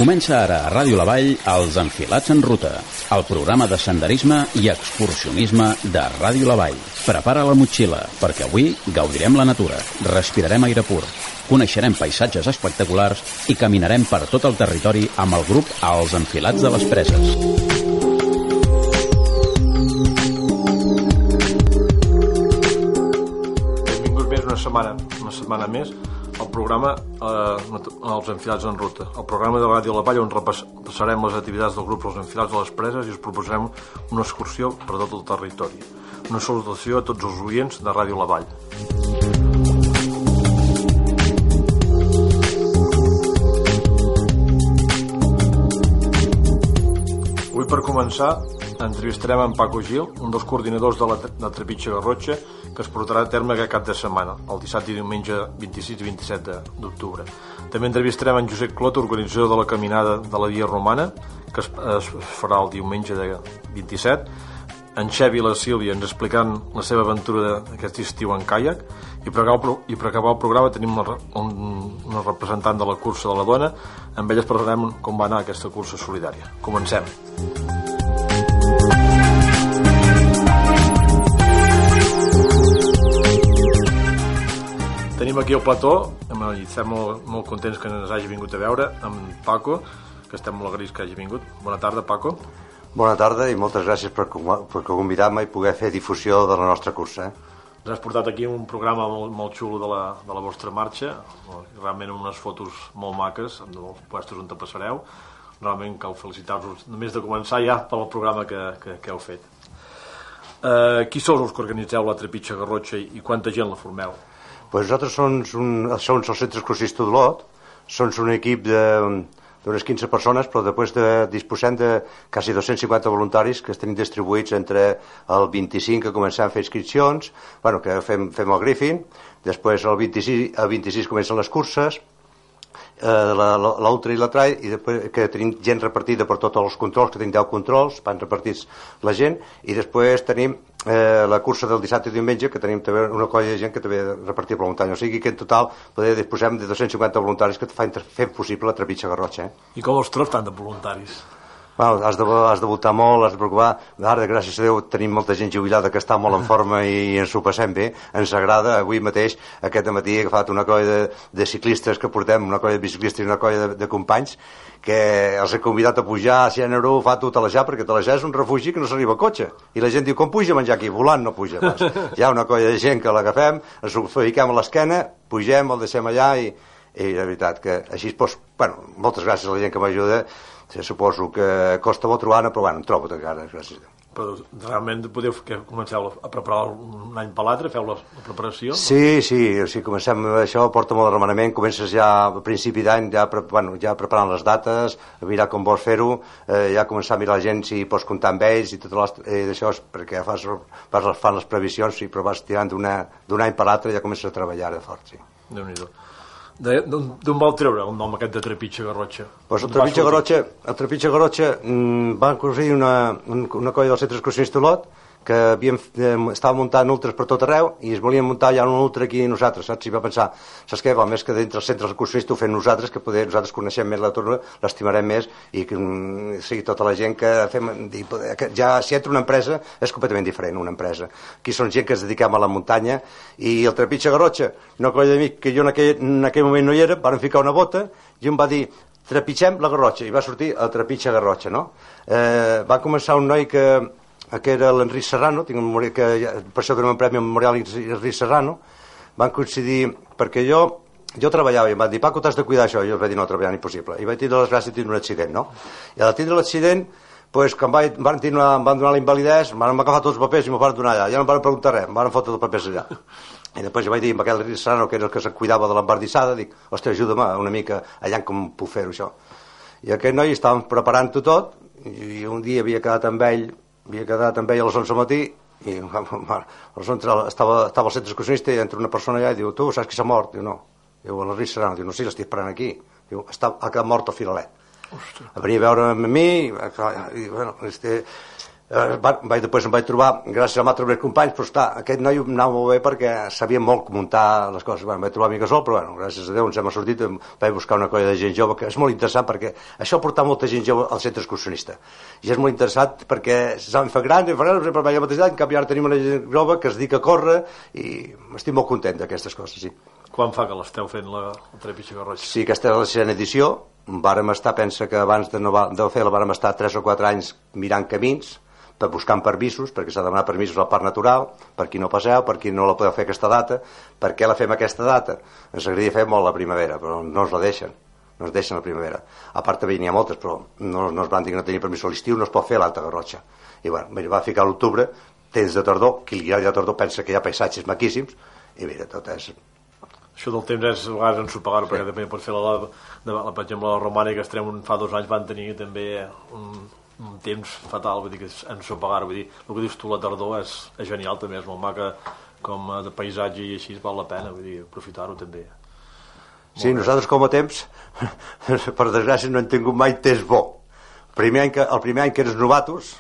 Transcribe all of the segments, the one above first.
Comença ara a Ràdio La Vall Els Enfilats en Ruta, el programa de senderisme i excursionisme de Ràdio La Vall. Prepara la motxilla, perquè avui gaudirem la natura, respirarem aire pur, coneixerem paisatges espectaculars i caminarem per tot el territori amb el grup Els Enfilats de les Preses. Benvinguts més una setmana més al programa Els Enfilats en Ruta, el programa de Ràdio La Vall on repassarem les activitats del grup Els Enfilats de les Preses i us proposarem una excursió per tot el territori. Una salutació a tots els oients de Ràdio La Vall. Avui, per començar, entrevistarem en Paco Gil, un dels coordinadors de Trepitja Garrotxa, que es portarà a terme aquest cap de setmana, el dissabte i diumenge 26 i 27 d'octubre. També entrevistarem en Josep Clot, organitzador de la caminada de la Via Romana, que es farà el diumenge de 27, en Xevi i la Sílvia ens explicant la seva aventura d'aquest estiu en caiac, i per acabar el programa tenim una representant de la cursa de la dona. Amb elles parlarem com va anar aquesta cursa solidària. Comencem. Tenim aquí el plató i estem molt contents que ens hagi vingut a veure amb Paco, que estem molt agraïts que hagi vingut. Bona tarda, Paco. Bona tarda i moltes gràcies per convidar-me i poder fer difusió de la nostra cursa. Ens has portat aquí un programa molt xulo de la vostra marxa, realment unes fotos molt maques amb els puestos on te passareu. Realment cal felicitar-vos només de començar ja pel programa que heu fet. Qui sou els que organitzeu la Trepitja Garrotxa i quanta gent la formeu? Pues nosaltres som el Centre Exclursista d'Olot, som un equip d'unes 15 persones, però després disposem de quasi 250 voluntaris que estem distribuïts entre el 25 que comencem a fer inscripcions, que fem el Griffin, després el 26 comencen les curses, l'Ultra i la Trail, i després que tenim gent repartida per tots els controls, que tenim 10 controls, van repartits la gent, i després tenim la cursa del dissabte i diumenge, que tenim també una colla de gent que també repartia per la muntanya, o sigui que en total disposem de 250 voluntaris que fan possible la Trepitja Garrotxa. I com els trobes tant de voluntaris? Has de votar molt, has de preocupar. Ara, gràcies a Déu, tenim molta gent jubilada que està molt en forma i ens ho passem bé, ens agrada. Avui mateix, aquest matí, he agafat una colla de ciclistes que portem, una colla de biciclistes i una colla de companys, que els he convidat a pujar a 100 € fa tot Talajà, perquè Talajà és un refugi que no s'arriba a cotxe. I la gent diu, com puja a menjar aquí? Volant no puja. Hi ha una colla de gent que l'agafem, ens ho fiquem a l'esquena, pugem, el deixem allà i la veritat que així, moltes gràcies a la gent que m'ajuda. Suposo que costa molt trobar-ne, però em trobo tot encara, gràcies a Déu. Però realment comenceu a preparar un any per l'altre, feu la preparació? Sí, comencem això, porta molt de remenament, comences ja a principi d'any, ja preparant les dates, a mirar com vols fer-ho, ja començar a mirar la gent si pots comptar amb ells i tot d'això, perquè fan les previsions, però vas tirant d'un any per l'altre i ja comences a treballar de fort, sí. Déu-n'hi-do. D'on vol treure el nom aquest de Trepitja Garrotxa? Pues el Trepitja Garrotxa va aconseguir una colla del Centre Excursionista d'Olot que estava muntant ultres per tot arreu i es volien muntar ja un ultra aquí nosaltres, saps? I va pensar, saps què? Més que dintre el centre excursionista ho fem nosaltres, que nosaltres coneixem més la torna, l'estimarem més i que sigui tota la gent que fem, ja si entra una empresa és completament diferent una empresa. Aquí són gent que es dediquem a la muntanya i el Trepitja Garrotxa, una colla d'amics que jo en aquell moment no hi era, van ficar una bota i em va dir, trepitgem la Garrotxa, i va sortir el Trepitja Garrotxa, no? Va començar un noi que era l'Enric Serrano, per això donem un premi al Memorial Enric Serrano, van coincidir, perquè jo treballava i em van dir, Paco, t'has de cuidar això, i jo vaig dir, no, treballant impossible, i vaig tindre les gràcies de tindre un accident, no? I al tindre l'accident, quan em van donar la invalidesa, em van agafar tots els papers i m'ho van donar allà, ja no em van preguntar res, em van fotre els papers allà. I després jo vaig dir amb aquell Enric Serrano, que era el que se cuidava de l'embardissada, dic, ostres, ajuda'm una mica allà com puc fer-ho això. I aquest noi estàvem preparant-ho tot, i un dia havia quedat amb ell a les 11 del matí i a les 11 estava al centre excursionista i entra una persona allà i diu, tu saps qui s'ha mort? Diu, no. Diu, l'Enric Serrano. Diu, no, sí, l'estic esperant aquí. Diu, ha quedat mort al filalet. A venir a veure amb mi i Després em vaig trobar, gràcies a altres meus companys, però està, aquest noi em anava molt bé perquè sabia molt muntar les coses. Em vaig trobar a mi sol, però gràcies a Déu ens hem sortit, vaig buscar una colla de gent jove, que és molt interessant perquè això porta molta gent jove al centre excursionista. I és molt interessant perquè s'han fet grans, sempre vaig a la mateixa edat, en canvi ara tenim una gent jove que es dedica a córrer i estic molt content d'aquestes coses, sí. Quan fa que l'esteu fent la Trepitja Garrotxa? Sí, aquesta és la 6a edició. Vàrem estar, pensa que abans de fer-la vàrem estar 3 o 4 anys mirant camins, buscant permisos, perquè s'ha de demanar permisos al Parc Natural, per qui no passeu, per qui no la podeu fer aquesta data. Per què la fem aquesta data? Ens agradaria fer molt la primavera, però no ens la deixen. No ens deixen la primavera. A part també n'hi ha moltes, però no es van dir que no tenia permís a l'estiu, no es pot fer l'Alta Garrotxa. I bueno, va ficar a l'octubre, temps de tardor, qui li agrada de tardor pensa que hi ha paisatges maquíssims, i mira, tot és... Això del temps és a vegades ensopegar, perquè també pots fer per exemple, la romànica que fa 2 anys van tenir també un temps fatal, vull dir que és ensopegar, vull dir, el que dius tu, la tardor és genial també, és molt maca com de paisatge i així val la pena, vull dir, aprofitar-ho també. Sí, nosaltres com a temps, per desgràcia no hem tingut mai temps bo. El primer any que eres novatos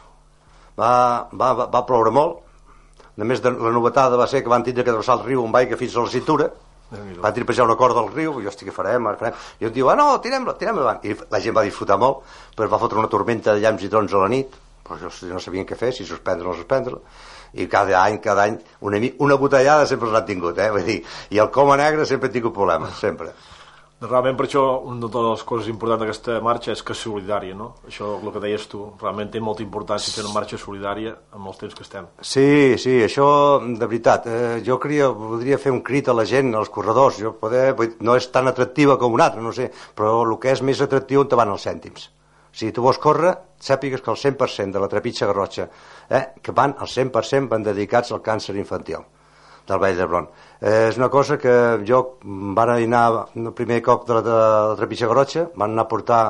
va ploure molt, només la novetada va ser que van tindre que travessar el riu amb aigua fins a la cintura, van tripejar una corda al riu, i jo estic, què farem? I em diu, no, tirem avant. I la gent va disfrutar molt, però va fotre una tormenta de llamps i trons a la nit, però no sabien què fer, si suspendre o no suspendre, i cada any, una botellada sempre l'han tingut, vull dir, i el coma negre sempre ha tingut problemes, sempre. Realment per això una de les coses importants d'aquesta marxa és que és solidària, no? Això, el que deies tu, realment té molta importància fer una marxa solidària amb els temps que estem. Sí, això de veritat, jo voldria fer un crit a la gent, als corredors, no és tan atractiva com una altra, no sé, però el que és més atractiu on te van els cèntims. Si tu vols córrer, sàpigues que el 100% de la Trepitja Garrotxa, que van al 100% van dedicats al càncer infantil del Vall d'Hebron. És una cosa que jo van anar el primer cop de la Trepitja Garrotxa, van anar a portar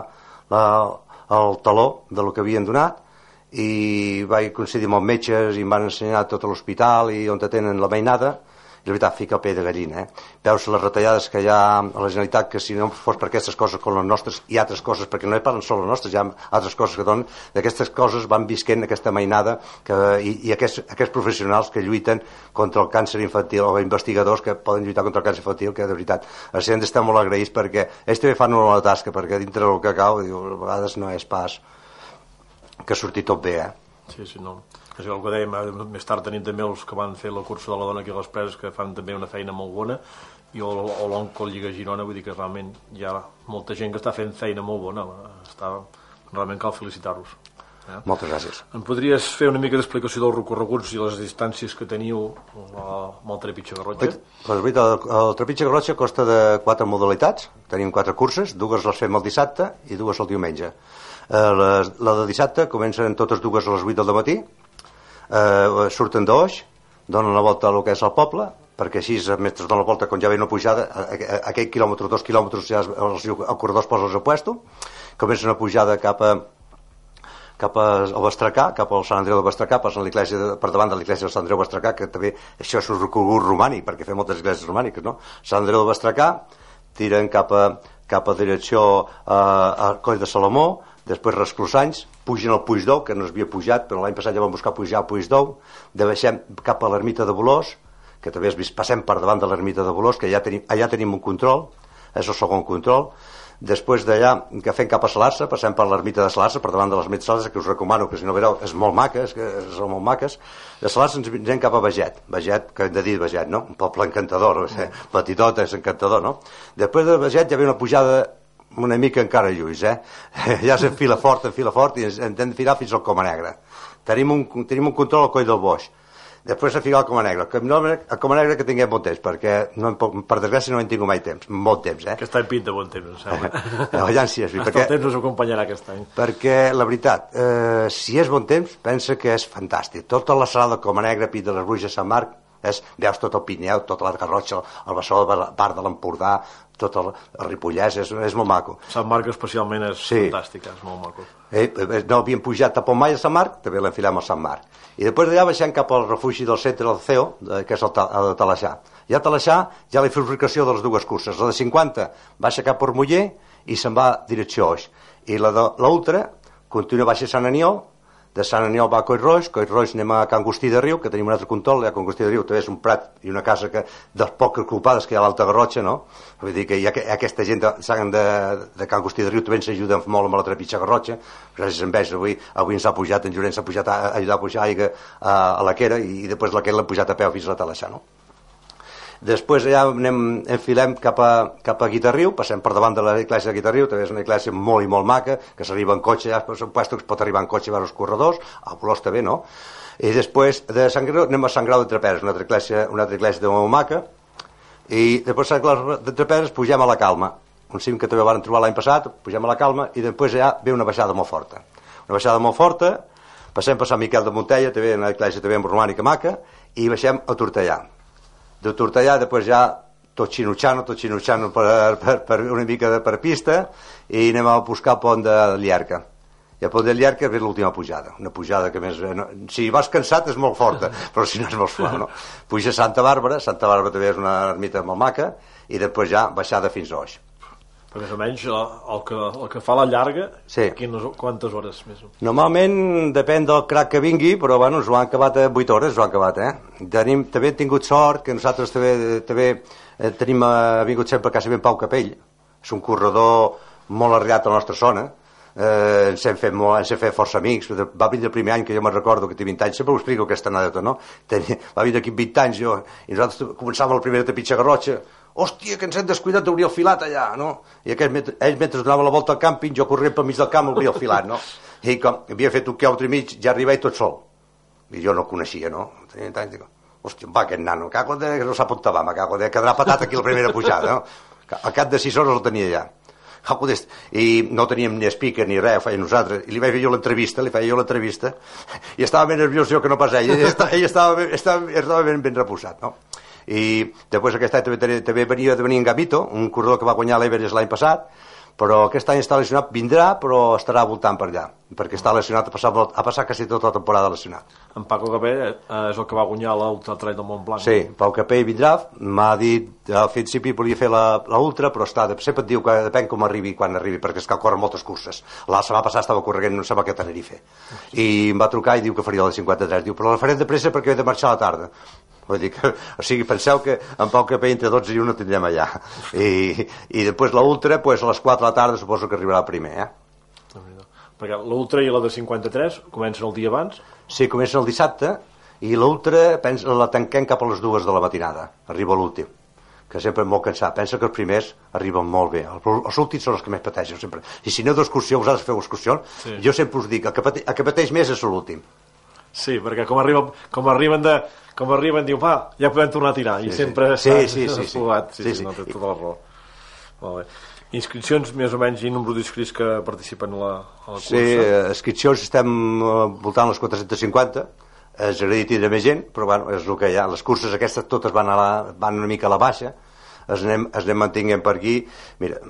el taló del que havien donat i vaig coincidir amb els metges i em van ensenyar tot l'hospital i on tenen la mainada. I la veritat, fica el pell de gallina. Veus les retallades que hi ha a la Generalitat, que si no fos per aquestes coses com les nostres i altres coses, perquè no hi parlen sols les nostres, hi ha altres coses que donen, d'aquestes coses van visquent aquesta mainada i aquests professionals que lluiten contra el càncer infantil, o investigadors que poden lluitar contra el càncer infantil, que de veritat els hem d'estar molt agraïts perquè ells també fan una tasca, perquè dintre del que cau, a vegades no és pas que surti tot bé, Sí, no. És el que dèiem, més tard tenim també els que van fer la cursa de la dona aquí a les Preses, que fan també una feina molt bona, i l'Onco Lliga Girona, vull dir que realment hi ha molta gent que està fent feina molt bona, realment cal felicitar-los. Moltes gràcies. Em podries fer una mica d'explicació dels recorreguts i les distàncies que teniu amb el Trepitja Garrotxa? El Trepitja Garrotxa consta de 4 modalitats, tenim 4 curses, 2 les fem el dissabte i 2 el diumenge. La de dissabte comencen totes 2 a les 8 del matí, surten d'Oix, donen la volta a lo que és el poble, perquè així mentre donen la volta, quan ja ve una pujada, aquell quilòmetre, 2 quilòmetres, ja el corredor es posa al puesto, comença una pujada cap al Bastracà, cap al Sant Andreu de Bastracà, per davant de l'església de Sant Andreu de Bastracà, que també això és un recorregut romànic, perquè fem moltes esglésies romàniques, no? Sant Andreu de Bastracà, tiren cap a direcció al Coll de Salomó, després Resclosanys, pugen al Puig d'Ou, que no s'havia pujat, però l'any passat ja vam buscar pujar al Puig d'Ou, baixem cap a l'ermita de Bolós, que també passem per davant de l'ermita de Bolós, que allà tenim un control, és el segon control. Després d'allà, que fem cap a Salarsa, passem per l'ermita de Salarsa, per davant de l'ermita de Salarsa, que us recomano, que si no veureu, és molt maques, són molt maques. De Salarsa ens anem cap a Beget, que hem de dir Beget, no? Un poble encantador, petitot és encantador, no? Després de Beget ja ve una pujada una mica encara lluís, ja s'enfila fort i ens hem d'enfilar fins al Coma Negre. Tenim un control al Coll del Boix. Després s'enfilar al Coma Negre. El Coma Negre que tinguem bon temps, perquè per desgràcia no hem tingut mai temps, molt temps. Aquest any pinta bon temps, em sembla. Aviam si és bé. El temps us acompanyarà aquest any. Perquè, la veritat, si és bon temps, pensa que és fantàstic. Tota la sala del Coma Negre, Pit de les Bruixes, Sant Marc, veus tot el Pirineu, tota la Garrotxa, el Bassó, part de l'Empordà, tot el Ripollès, és molt maco. Sant Marc especialment és fantàstic, és molt maco. No havíem pujat a Pontmai a Sant Marc, també l'enfilem al Sant Marc. I després d'allà baixem cap al refugi del centre del CEO, que és el de Talaixà. I a Talaixà hi ha la bifurcació de les 2 curses. La de 50 baixa cap a Ormuller i se'n va direcció Oix. I la de l'Ultra continua baixa a Sant Aniol, de Sant Aniol va a Collroix anem a Can Agustí de Riu, que tenim un altre control, Can Agustí de Riu també és un prat i una casa que dels pocs ocupades que hi ha a l'Alta Garrotxa, no? Vull dir que hi ha aquesta gent de Can Agustí de Riu també ens ajuden molt amb la trepitja Garrotxa, gràcies a ells avui ens ha pujat, en Llorenç s'ha pujat a ajudar a pujar aigua a la Quera i després la Quera l'han pujat a peu fins a la Talaixà, no? Després ja enfilem cap a Guitarriu, passem per davant de l'església de Guitarriu, també és una església molt i molt maca, que s'arriba en cotxe, ja suposo que es pot arribar en cotxe vers els corredors, a Bolós també, no? I després de Sant Grau anem a Sant Grau de Treperes, una altra església de molt maca, i després de Sant Grau de Treperes pugem a la Calma, un cim que també van trobar l'any passat, pugem a la Calma, i després ja ve una baixada molt forta. Una baixada molt forta, passem per Sant Miquel de Montella, també una església també romànica maca, i baixem a Tortellà. De Tortellà després ja tot xinutxano per una mica per pista i anem a buscar el pont de Llierca i el pont de Llierca ve l'última pujada, una pujada que més si vas cansat és molt forta però si no és molt suau, no? Puja a Santa Bàrbara també és una ermita molt maca i després ja baixada fins a Oix. Però més o menys el que fa la llarga, sí. Quantes hores més? Normalment depèn del crac que vingui, però bueno, ens ho han acabat a 8 hores, També hem tingut sort que nosaltres també tenim vingut sempre a casa ben Pau Capell, és un corredor molt arribat a la nostra zona, ens hem fet força amics, va venir el primer any que jo me'n recordo que té 20 anys, sempre ho explico aquesta anècdota, no? Va venir aquí 20 anys jo, i nosaltres començàvem la primera trepitja Garrotxa, hòstia, que ens hem descuidat d'obrir el filat allà, no? I ells mentre donaven la volta al càmping, jo corrent pel mig del camp obria el filat, no? I com havia fet un quilòmetre i mig, ja arribava tot sol. I jo no el coneixia, no? Tenia anys, dic, hòstia, va, aquest nano, cago de que no sap on va, quedarà patat aquí la primera pujada, no? Al cap de 6 hores el tenia ja. I no teníem ni speaker ni res, ho feia nosaltres, i li feia jo l'entrevista, i estava més nerviós jo que no pas ell estava ben reposat, no? I després aquest any també venia de venir en Gavito, un corredor que va guanyar l'Everest l'any passat, però aquest any està lesionat, vindrà però estarà voltant per allà perquè està lesionat, ha passat quasi tota la temporada lesionat. En Paco Capell és el que va guanyar l'Ultra Trail del Montblanc. Sí, Pau Capell vindrà, m'ha dit al principi volia fer l'Ultra, però sempre et diu que depèn com arribi quan arribi, perquè és que corren moltes curses. La setmana passada estava corrent, no sembla que a Tenerife, i em va trucar i diu que faria la 53, diu, però la farem de pressa perquè he de marxar a la tarda. Vull dir que, o sigui, penseu que en Pau Capell entre 12 i 1 tindrem allà, i després l'Ultra, pues, a les 4 de la tarda suposo que arribarà el primer, Perquè l'Ultra i la de 53 comencen el dia abans? Sí, comencen el dissabte, i l'Ultra la tanquem cap a les 2 de la matinada, arriba l'últim, que sempre és molt cansat. Pensa que els primers arriben molt bé, els últims són els que més pateixen sempre. I si aneu d'excursió, vosaltres feu excursions, sí. Jo sempre us dic, el que pateix més és l'últim. Sí, perquè com arriben diu, va, ja podem tornar a tirar, i sempre està esfogat. Sí, no té tota la raó. Molt bé. Inscripcions, més o menys, i nombre d'inscrits que participen a la cursa? Sí, inscripcions estem voltant les 450, ens agradaria tindre més gent, però bueno, és el que hi ha. Les curses aquestes totes van una mica a la baixa, es anem mantinguent per aquí, mira,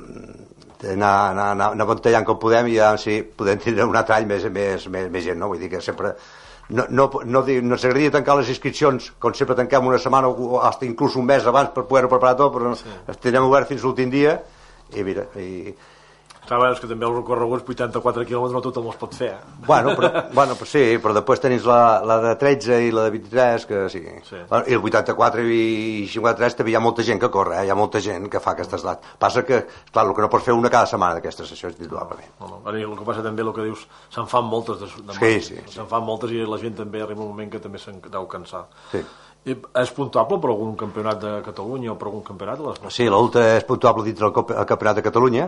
anar avantallant com podem i ja si podem tindre un altre any més gent, no? Vull dir que sempre... No ens agradaria tancar les inscripcions com sempre tanquem una setmana o fins inclús un mes abans per poder-ho preparar tot, però tindrem obert fins l'últim dia i mira és que també els recorreguts 84 quilòmetres no tothom els pot fer. Bueno, però sí, però després tenis la de 13 i la de 23 que sí. I el 84 i 53 també hi ha molta gent que corre, hi ha molta gent que fa aquestes dates. Passa que, clar, el que no pots fer una cada setmana d'aquestes sessions individualment. El que passa també, el que dius, se'n fan moltes se'n fan moltes i la gent també arriba un moment que també se'n deu cansar. Sí. És puntuable per algun campionat de Catalunya o per algun campionat? Sí, l'Ultra és puntuable dintre el campionat de Catalunya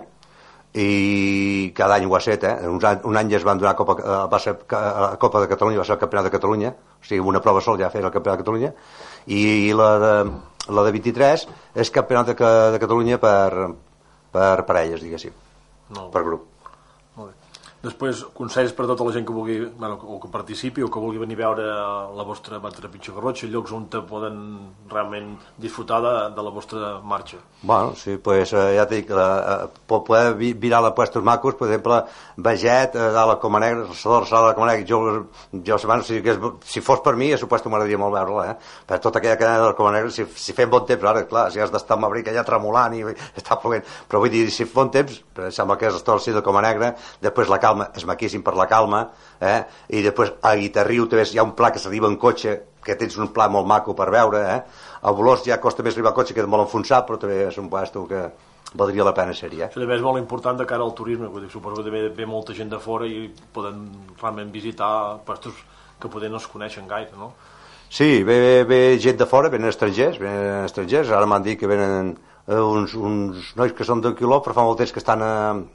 i cada any ho ha set, un any ja es van donar va ser la Copa de Catalunya, va ser el Campionat de Catalunya, o sigui, una prova sol ja feia el Campionat de Catalunya, i la de 23 és Campionat de Catalunya per parelles, diguéssim, per grup. Molt bé. Després, consells per a tota la gent que vulgui, o que participi o que vulgui venir a veure la vostra trepitja Garrotxa, llocs on poden realment disfrutar de la vostra marxa. Bueno, sí, pues ja t'he dit que poder virar la puestos macos, per exemple, Veget, a la Coma Negra, la Sala de la Coma Negra, jo si fos per mi, a supuesto m'agradaria molt veure-la, per tota aquella cadena de la Coma Negra, si fem bon temps, ara, clar, si has d'estar amb abric allà tremolant i està plovent, però vull dir, si bon temps, sembla que és el de la Coma Negra, després la Calma calma, és maquíssim per la calma, i després a Guitarriu també hi ha un pla que s'arriba en cotxe, que tens un pla molt maco per veure, a Bolós ja costa més arribar a cotxe, queda molt enfonsat, però també és un pasto que valdria la pena ser-hi. Això també és molt important de cara al turisme, suposo que també ve molta gent de fora i poden realment visitar pastos que poder no es coneixen gaire, no? Sí, ve gent de fora, venen estrangers, ara m'han dit que venen uns nois que són d'un quilò, però fa molt temps que estan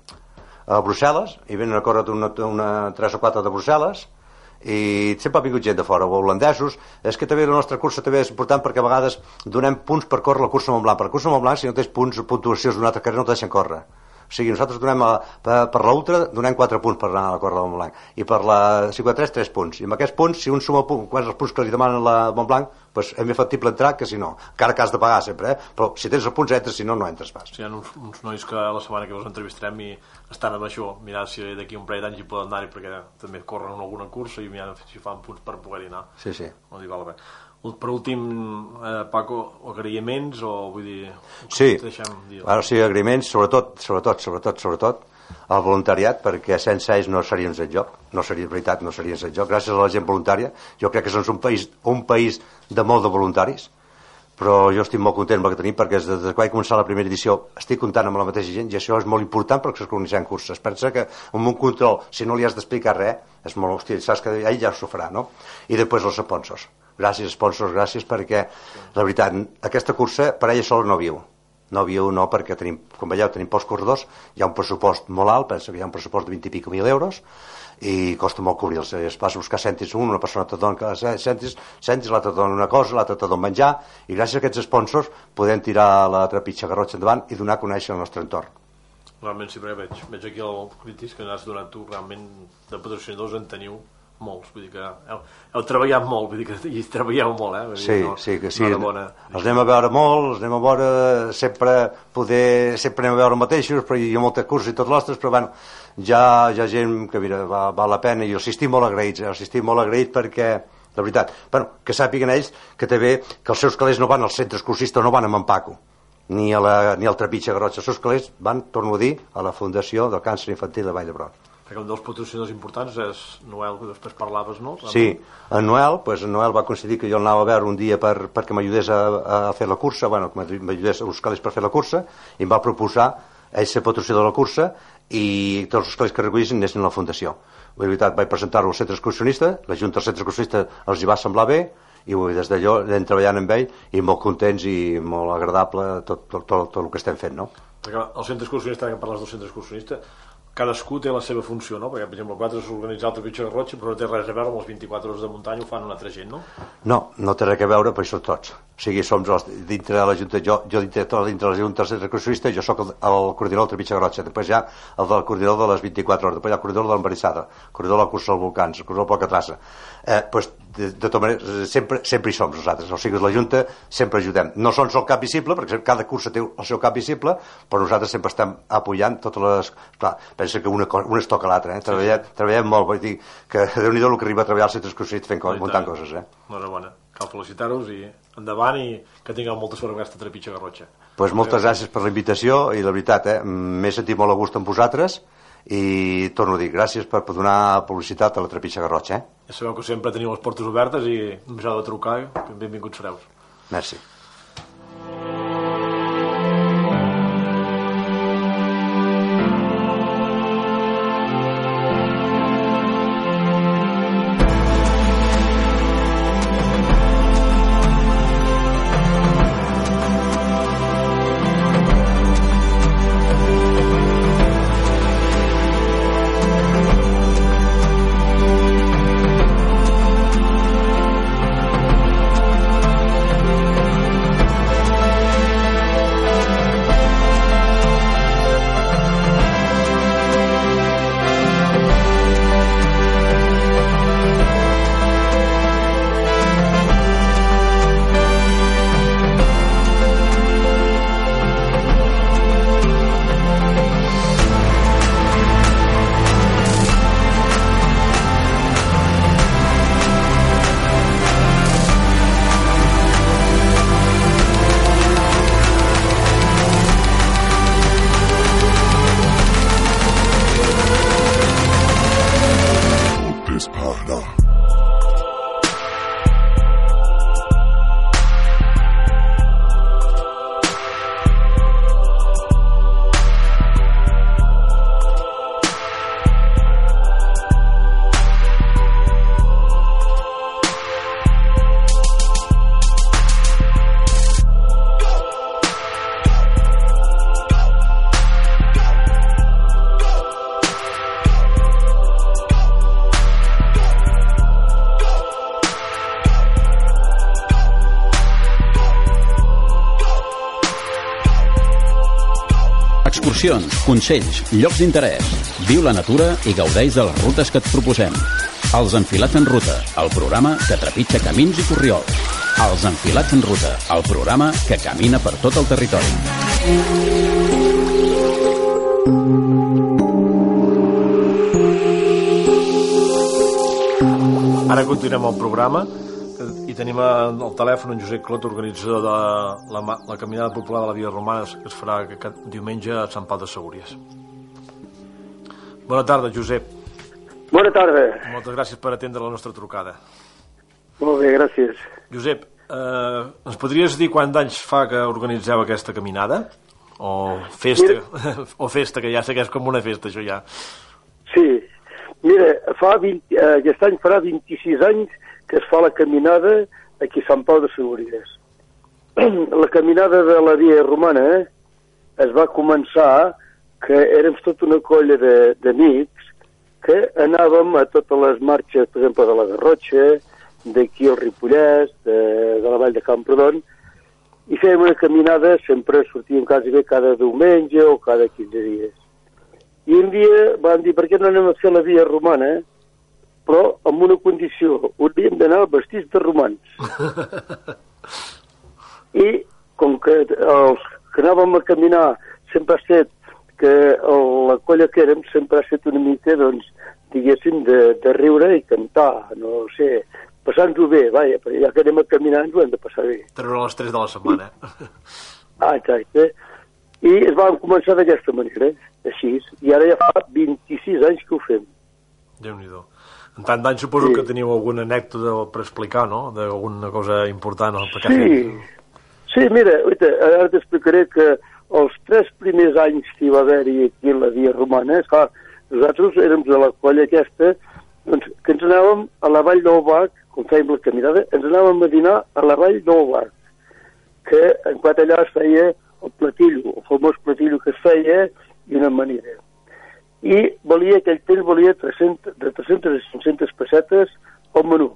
a Brussel·les, i venen a córrer 3 o 4 de Brussel·les, i sempre ha vingut gent de fora, holandesos. És que també la nostra cursa també és important perquè a vegades donem punts per córrer la cursa Montblanc. Per la cursa Montblanc, si no tens punts o puntuacions d'una altra carrera, no te deixen córrer. O sigui, nosaltres donem per l'ultra donem 4 punts per anar a la córrer del Montblanc, i per la 53 3 punts, i amb aquests punts, si un suma quants els punts que li demanen la Montblanc, doncs és més factible entrar que si no, encara que has de pagar sempre, però si tens els punts entres, si no, no entres pas. Hi ha uns nois que la setmana que els entrevistarem i estan amb això, mirar si d'aquí un parell d'anys hi poden anar-hi, perquè també corren en alguna cursa i mirar si fan punts per poder-hi anar. Sí. No dic, val bé. Per últim, Paco, agraïments o vull dir... Sí, agraïments, sobretot al voluntariat, perquè sense ells no seríem enlloc, no seria veritat, no seríem enlloc. Gràcies a la gent voluntària, jo crec que som un país de molt de voluntaris, però jo estic molt content amb el que tenim, perquè des que vaig començar la primera edició estic comptant amb la mateixa gent, i això és molt important perquè s'organitzen curses. Pensa que amb un control, si no li has d'explicar res, és molt hostil, saps que ell ja s'ho farà, no? I després els sponsors. Gràcies, sponsors, gràcies, perquè la veritat, aquesta cursa per ella sola no viu, perquè tenim, com veieu, tenim pocs corredors, hi ha un pressupost molt alt, penso que hi ha un pressupost de 20 i pico mil euros, i costa molt cobrir-los. Es vas a buscar cèntims una persona te dona cèntims, l'altra te dona una cosa, l'altra te dona menjar, i gràcies a aquests sponsors podem tirar la trepitja Garrotxa endavant i donar a conèixer el nostre entorn. Realment sí, perquè veig aquí el Critis que n'has donat tu, realment de patrocinadors en teniu molts, vull dir que heu treballat molt, vull dir que hi treballeu molt, Sí, que sí, els anem a veure molt, els anem a veure sempre anem a veure els mateixos, però hi ha moltes curses i tot l'ostres, però bueno, ja hi ha gent que mira, val la pena, i els estic molt agraïts perquè, la veritat, que sàpiguen ells que també que els seus calés no van als centres cursistes, no van a Mampaco, ni al Trepitja Garrotxa, els seus calés van, torno a dir, a la Fundació del Càncer Infantil de Vall d'Hebron. Perquè un dels patrocinadors importants és Noel, que després parlaves, no? Sí, en Noel va coincidir que jo l'anava a veure un dia perquè m'ajudés a fer la cursa, que m'ajudés a buscar calés per fer la cursa, i em va proposar ell ser patrocinador de la cursa i tots els calés que recollissin anessin a la Fundació. La veritat, vaig presentar-ho al centre excursionista, la Junta del Centre Excursionista els hi va semblar bé, i des d'allò anem treballant amb ell i molt contents i molt agradable tot el que estem fent, no? Perquè el centre excursionista, que parles del centre excursionista, cadascú té la seva funció, no? Perquè, per exemple, el 4 és organitzar el Trepitja Garrotxa, però no té res a veure amb els 24 hores de muntanya, ho fan una altra gent, no? No té res a veure, però hi som tots. O sigui, som dintre de la Junta, jo dintre de la Junta del Centre Excursionista, jo soc el coordinador del Trepitja Garrotxa, després hi ha el del coordinador de les 24 hores, després hi ha el coordinador de l'Embarissada, el coordinador de la cursa dels volcans, el coordinador del Alcatraz. De tota manera, sempre hi som nosaltres, o sigui, la Junta sempre ajudem. No som el cap visible, perquè cada cursa té el seu cap visible, però nosaltres sempre estem apoyant totes les... Clar, pensa que una es toca l'altra, treballem molt, vull dir que Déu-n'hi-do el que arriba a treballar al centre excursionista muntant coses, Enhorabona, cal felicitar-vos i endavant, i que tingueu molta sort amb aquesta Trepitja Garrotxa. Doncs moltes gràcies per la invitació, i la veritat, m'he sentit molt a gust amb vosaltres, i torno a dir, gràcies per donar publicitat a la Trepitja Garrotxa. Ja sabeu que sempre teniu les portes obertes i només heu de trucar, benvinguts sereu. Merci. excursions, consells, llocs d'interès. Viu la natura i gaudeix de les rutes que et proposem. Els Enfilats en Ruta, el programa que trepitja camins i corriols. Els Enfilats en Ruta, el programa que camina per tot el territori. Ara continuem el programa i tenim al telèfon en Josep Clot, organitzador de la Caminada Popular de la Via Romana, que es farà aquest diumenge a Sant Pau de Segúries. Bona tarda, Josep. Bona tarda. Moltes gràcies per atendre la nostra trucada. Molt bé, gràcies. Josep, ens podries dir quants anys fa que organitzeu aquesta caminada? O festa, que ja sé que és com una festa, això ja. Sí. Mira, aquest any farà 26 anys que es fa la caminada aquí a Sant Pau de Segúries. La caminada de la Via Romana es va començar que érem tota una colla d'amics que anàvem a totes les marxes, per exemple, de la Garrotxa, d'aquí al Ripollès, de la Vall de Camprodon, i fèiem una caminada, sempre sortíem quasi bé cada diumenge o cada 15 dies. I un dia vam dir, per què no anem a fer la Via Romana, però amb una condició, hauríem d'anar vestits de romans. I com que els que anàvem a caminar sempre ha estat que la colla que érem sempre ha estat una mica, doncs, diguéssim, de riure i cantar, no sé, passant-ho bé, vaja, perquè ja que anem a caminar ens ho hem de passar bé. Treure les 3 de la setmana. Exacte. I es vam començar d'aquesta manera, així, i ara ja fa 26 anys que ho fem. Déu-n'hi-do. En tant d'anys suposo que teniu alguna anècdota per explicar, no?, d'alguna cosa important. Sí, mira, ara t'explicaré que els 3 primers anys que hi va haver-hi aquí a la Via Romana, esclar, nosaltres érem de la colla aquesta, doncs, que ens anàvem a la Vall del Bac, com fèiem la caminada, ens anàvem a dinar a la Vall del Bac, que en quant allà es feia el platillo, el famós platillo que es feia, i una manera. I aquell temps valia de 300 a 500 pessetes el menú.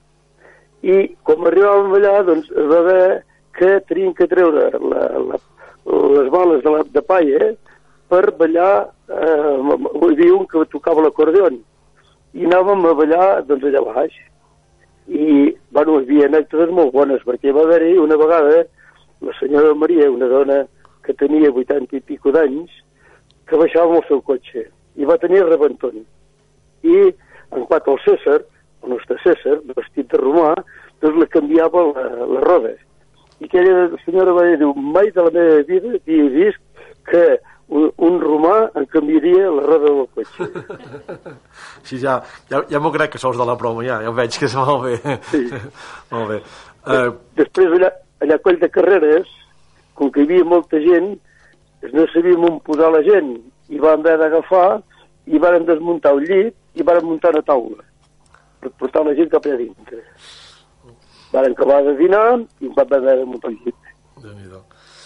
I com arribàvem allà, doncs, es va haver que tenien que treure les bales de palla per ballar, hi havia un que tocava l'acordeon, i anàvem a ballar, doncs, allà baix. I, bueno, hi havia anècdotes molt bones, perquè va haver-hi una vegada la senyora Maria, una dona que tenia 80 i pico d'anys, que baixava amb el seu cotxe, i va tenir rebentón. I, en quant al César, el nostre César, vestit de romà, doncs la canviava la roda. I aquella senyora va dir, mai de la meva vida havia vist que un romà em canviaria la roda del cotxe. Sí, ja m'ho crec que sous de la promo, ja ho veig que és molt bé. Sí. Molt bé. Després allà a Coll de Carreres, com que hi havia molta gent, no sabíem on posar la gent, i vam haver d'agafar, i vàrem desmuntar el llit, i vàrem muntar una taula, per portar la gent cap allà dintre. Vàrem acabar de dinar, i vam haver de muntar el llit. Déu-n'hi-do.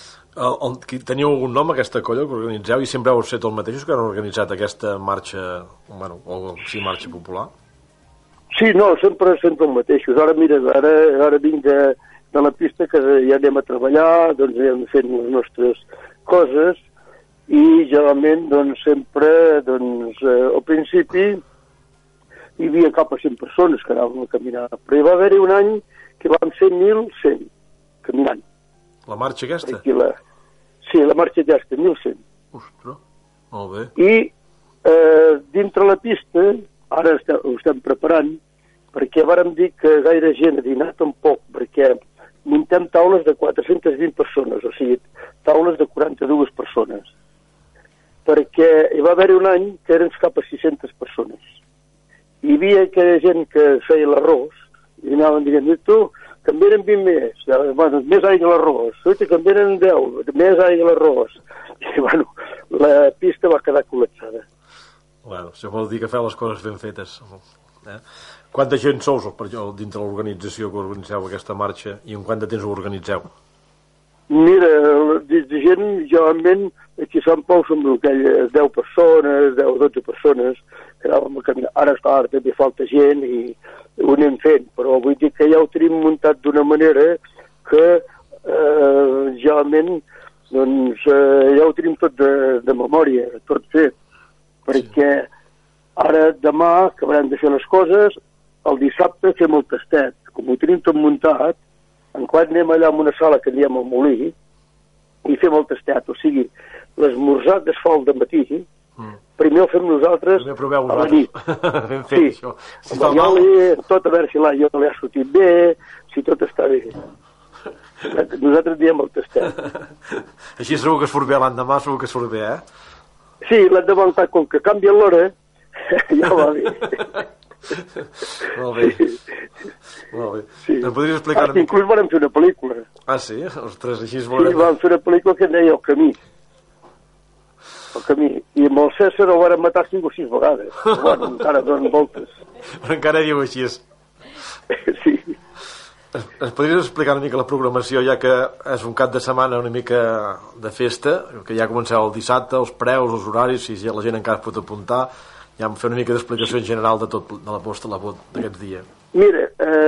Teniu algun nom, aquesta colla que organitzeu, i sempre heu estat els mateixos que han organitzat aquesta marxa, bueno, o sí, marxa popular? Sí, no, sempre els mateixos. Ara, mira, ara vinc de la pista, que ja anem a treballar, doncs ja hem fet les nostres coses, i generalment, doncs, sempre, doncs, al principi hi havia cap a 100 persones que anàvem a caminar, però hi va haver-hi un any que vam ser 1.100 caminant. La marxa aquesta? Sí, la marxa aquesta, 1.100. Ostres, molt bé. I dintre la pista, ara ho estem preparant, perquè vàrem dir que gaire gent a dinar tampoc, perquè muntem taules de 420 persones, o sigui, taules de 42 persones. Perquè hi va haver-hi un any que eren cap a 600 persones. Hi havia aquella gent que feia l'arròs, i anaven dient, tu, que en venen 20 més, bueno, més aigua a l'arròs, que en venen 10, més aigua a l'arròs. I, bueno, la pista va quedar col·lapsada. Bueno, això vol dir que feu les coses ben fetes. Quanta gent sous dintre l'organització que organitzeu aquesta marxa, i en quant de temps ho organitzeu? Mira, de gent, generalment, aquí a Sant Pau som aquelles 10 persones, 10 o 12 persones, que anàvem a caminar. Ara, esclar, també falta gent i ho anem fent, però vull dir que ja ho tenim muntat d'una manera que, generalment, doncs ja ho tenim tot de memòria, tot fet, perquè ara demà acabarem de fer les coses, el dissabte fem el tastet. Com ho tenim tot muntat, encara anem allà en una sala que diem el molí i fem el tastet, o sigui, l'esmorzar es fa al dematí, primer ho fem nosaltres a la nit. Ben fet, això. Si fa mal... tot, a veure si l'allò li ha sortit bé, si tot està bé. Nosaltres diem el tastet. Així segur que es surt bé l'endemà, segur que es surt bé, Sí, l'endemà, com que canvia l'hora, ja va bé. Molt bé. Molt bé. Sí. Em podries explicar una mica? Inclús vam fer una pel·lícula. Ah, sí? Ostres, així es Sí, veurem. vam fer una pel·lícula que en deia El camí. El camí. I amb el César el van matar 5 o 6 vegades. Però, bueno, encara donen voltes. Però encara diu així. Sí. Ens podries explicar una mica la programació, ja que és un cap de setmana una mica de festa, que ja comenceu el dissabte, els preus, els horaris, si la gent encara es pot apuntar, ja em fer una mica d'explicació en general de tot, de la posta a la vot d'aquests dies. Mira,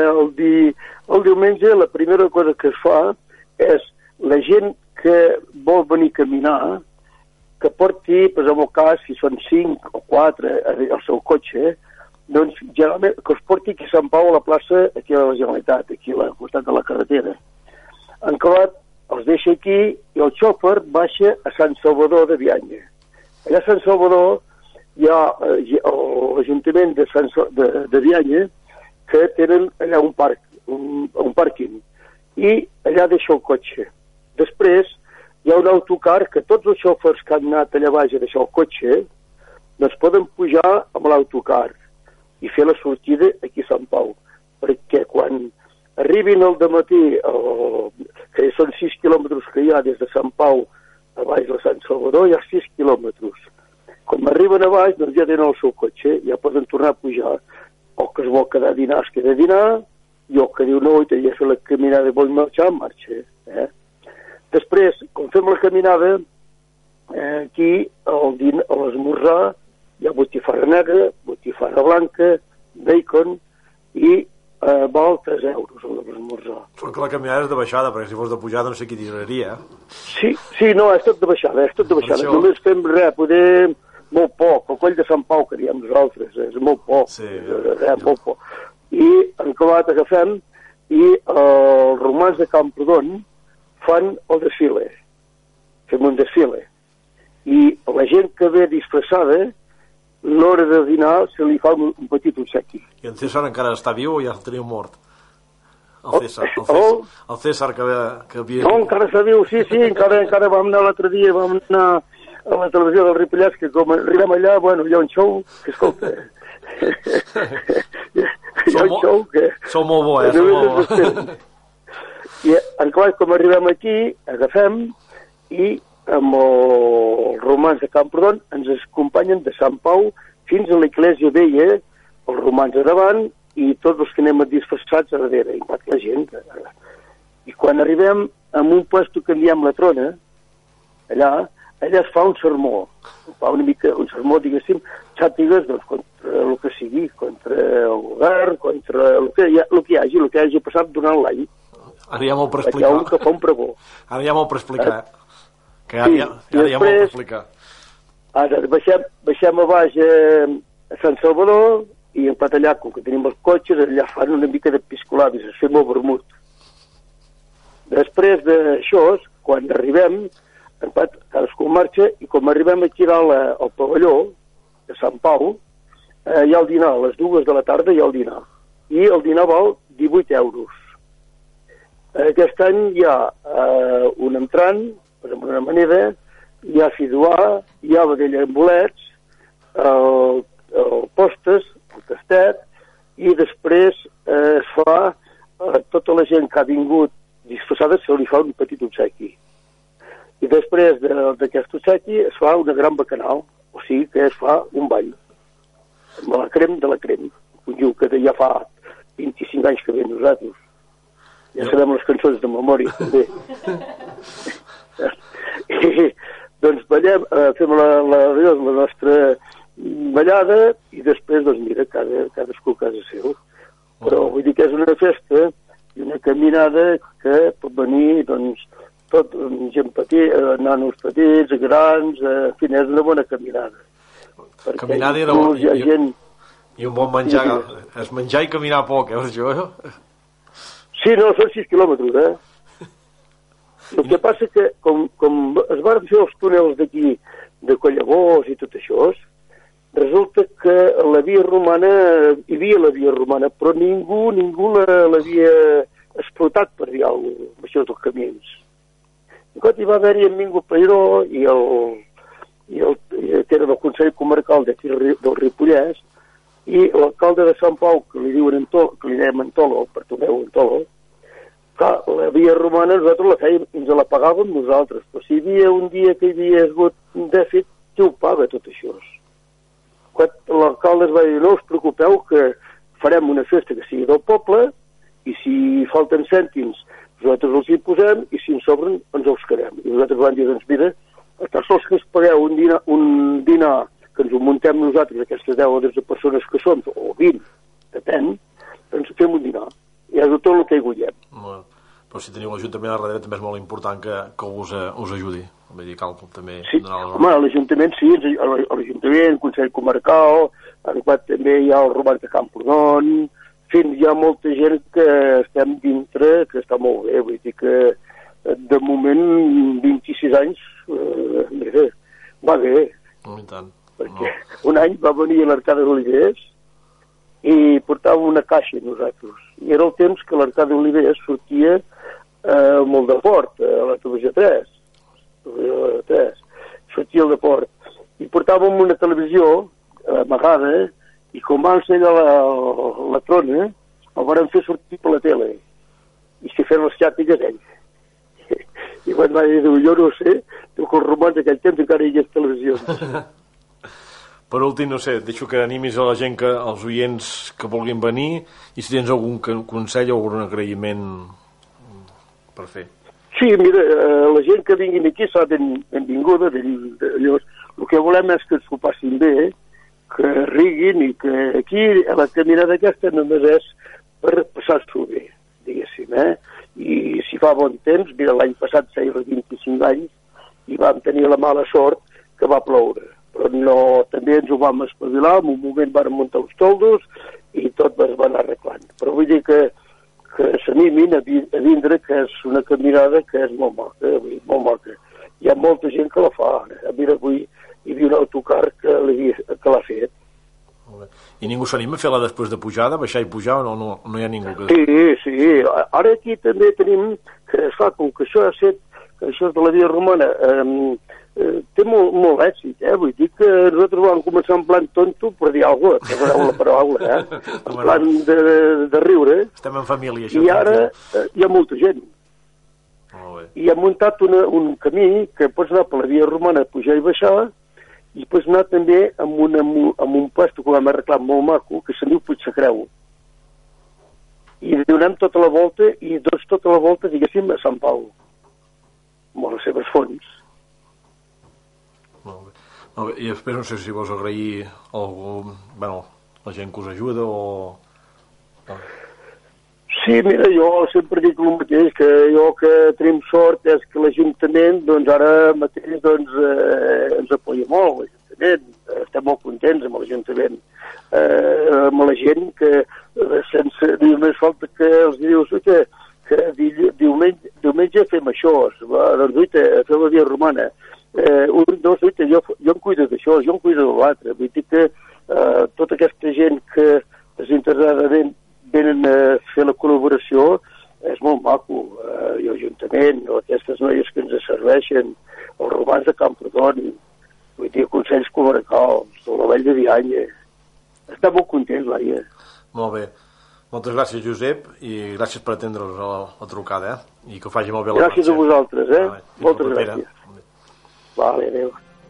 el diumenge la primera cosa que es fa és la gent que vol venir a caminar, que porti, pues, en el cas, si són 5 o 4 al seu cotxe, doncs generalment que es porti aquí a Sant Pau, a la plaça, aquí a la Generalitat, aquí al costat de la carretera. En acabat, els deixa aquí i el xòfer baixa a Sant Salvador de Bianya. Allà a Sant Salvador hi ha l'Ajuntament de Bianya que tenen allà un parc, un pàrquing, i allà deixa el cotxe. Després hi ha un autocar que tots els xòfers que han anat allà baix a deixar el cotxe doncs poden pujar amb l'autocar i fer la sortida aquí a Sant Pau, perquè quan arribin al dematí, que són 6 quilòmetres que hi ha des de Sant Pau a baix de Sant Salvador, hi ha 6 quilòmetres. Quan arriben a baix, doncs ja tenen el seu cotxe, ja poden tornar a pujar. O que es vol quedar a dinar, es queda a dinar, i el que diu no, i ja fer la caminada i vol marxar, marxa. Després, quan fem la caminada, aquí, a l'esmorzar, hi ha botifarra negra, botifarra blanca, bacon, i val 3 euros l'esmorzar. Sort que la caminada és de baixada, perquè si fos de pujada no sé qui tiraria. Sí, no, és tot de baixada, Només fem res, poder molt poc, el coll de Sant Pau que diem nosaltres, és molt poc, sí. Molt poc. I en acabat agafem i els romans de Camprodon fan el desfile, fem un desfile, i la gent que ve disfressada, l'hora de dinar se li fa un petit obsequi. I en César encara està viu o ja el teniu mort? El César que havia... No, encara està viu, sí, encara vam anar l'altre dia, vam anar a la televisió del Ripollès, que com arribem allà, bueno, hi ha un show, que escolta... hi ha un show que... Sou molt bo, sou molt bo. I en clar, com arribem aquí, agafem i amb els romans de Camprodon ens acompanyen de Sant Pau fins a l'església vella, els romans a davant i tots els que anem disfressats a darrere, i la gent. I quan arribem a un puesto que en diem la Trona, allà es fa un sermó, un sermó, diguéssim, xàtigues doncs, contra el que sigui, contra el govern, contra el que hi hagi passat durant l'any. Ara hi ha molt per explicar. Hi ha un que fa un pregó. Ara hi ha molt per explicar. Que ara hi ha molt per explicar. Ara baixem a baix a Sant Salvador i en allà, com que tenim els cotxes, allà fan una mica de piscolabis, es fem el vermut. Després d'això, quan arribem, cadascú marxa, i com arribem aquí dalt al pavelló de Sant Pau, hi ha el dinar, a les 2 de la tarda hi ha el dinar. I el dinar val 18 euros. Aquest any hi ha un entrant, per una manera, hi ha fiduà, hi ha vedella amb bolets, el postes, el tastet, i després es fa, tota la gent que ha vingut disfressada se li fa un petit obsequi. I després d'aquest obsequi es fa una gran bacanal, o sigui que es fa un ball, amb la crem de la crem, un lliu que ja fa 25 anys que ve nosaltres. Ja sabem les cançons de memòria, també. I, doncs ballem, fem la nostra ballada i després, doncs mira, cadascú a casa seu. Però vull dir que és una festa i una caminada que pot venir, doncs, tot gent petita, nanos petits, grans, en fi, és una bona caminada. Caminada i un bon menjar, és menjar i caminar poc, això? Sí, no, són 6 quilòmetres, El que passa que, com es van fer els túnels d'aquí, de Collabós i tot això, resulta que la via romana, hi havia la via romana, però ningú l'havia explotat, per dir alguna cosa, amb això dels camins. I quan hi va haver-hi en Mingo Peiró i que era del Consell Comarcal d'aquí del Ripollès, i l'alcalde de Sant Pau, que li dèiem Antolo, Bartomeu Antolo, clar, la via romana nosaltres la fèiem, ens la pagàvem nosaltres, però si hi havia un dia que hi havia hagut un dèficit, qui ho paga tot això? Quan l'alcalde es va dir, no us preocupeu que farem una festa que sigui del poble i si falten cèntims nosaltres els hi posem i si en sobren ens els quedem. I nosaltres vam dir, doncs mira, tan sols que ens pagueu un dinar que ens ho muntem nosaltres, aquestes 10 o 12 persones que som, o 20, depèn, doncs fem un dinar. I és tot el que hi guanyem. Però si teniu l'Ajuntament a darrere també és molt important que us ajudi. Vull dir, cal també sí, home, l'Ajuntament sí, l'Ajuntament, el Consell Comarcal, també hi ha el Romans de Camprodon, fins hi ha molta gent que estem dintre, que està molt bé, vull dir que de moment 26 anys, mira, va bé. I tant. Perquè un any va venir a l'Arcada d'Olivers i portàvem una caixa nosaltres. I era el temps que l'Arcada d'Olivers sortia amb el Deport, a la TV3. Sortia el Deport. I portàvem una televisió amagada i com va ensenyar la trona, el van fer sortir per la tele. I s'hi feien les xàtigues ell. I quan va dir, jo no sé, que els romans d'aquell temps encara hi ha televisions. Per últim, no sé, deixo que animis a la gent, als oients que vulguin venir, i si tens algun consell o algun agraïment per fer. Sí, mira, la gent que vinguin aquí serà benvinguda. El que volem és que s'ho passin bé, que riguin i que aquí, a la caminada aquesta, només és per passar-s'ho bé, diguéssim, I si fa bon temps, mira, l'any passat feia 25 anys i vam tenir la mala sort que va ploure. Però no, també ens ho vam espavilar, en un moment vam muntar els toldos i tot es va anar arreglant. Però vull dir que s'animin a vindre, que és una caminada que és molt maca. Hi ha molta gent que la fa. Mira, avui hi havia un autocar que l'ha fet. I ningú s'anima a fer-la després de pujada, baixar i pujar, o no hi ha ningú? Sí. Ara aquí també tenim, que es fa, com que això és de la via romana, té molt èxit, Vull dir que nosaltres vam començar en plan tonto, per dir alguna cosa, per la paraula, en plan de riure. Estem en família, això. I ara hi ha molta gent. I hem muntat un camí que pots anar per la via romana, pujar i baixar, i pots anar també amb un puesto que vam arreglar molt maco, que se'n diu Puigsacreu. I donem tota la volta, i doncs tota la volta, diguéssim, a Sant Pau, amb les seves fonts. Molt bé. I després no sé si vols agrair la gent que us ajuda o... Sí, mira, jo sempre dic el mateix, que que tenim sort és que l'Ajuntament, doncs ara mateix, ens apoya molt, l'Ajuntament. Estem molt contents amb l'Ajuntament. Amb la gent que sense dir més falta que els dius que diumenge fem això, doncs fem la via romana. Jo em cuido d'això, jo em cuido de l'altre. Vull dir que tota aquesta gent que desinteressadament venen a fer la col·laboració és molt maco. L'Ajuntament, aquestes noies que ens serveixen, els romans de Camprodon, vull dir, consells comarcals, la Vall de Bianya. Estem molt contents, Maria. Molt bé. Moltes gràcies, Josep, i gràcies per atendre'ns la trucada, i que ho faci molt bé la marxa. Gràcies a vosaltres, Moltes gràcies. Vale, adéu.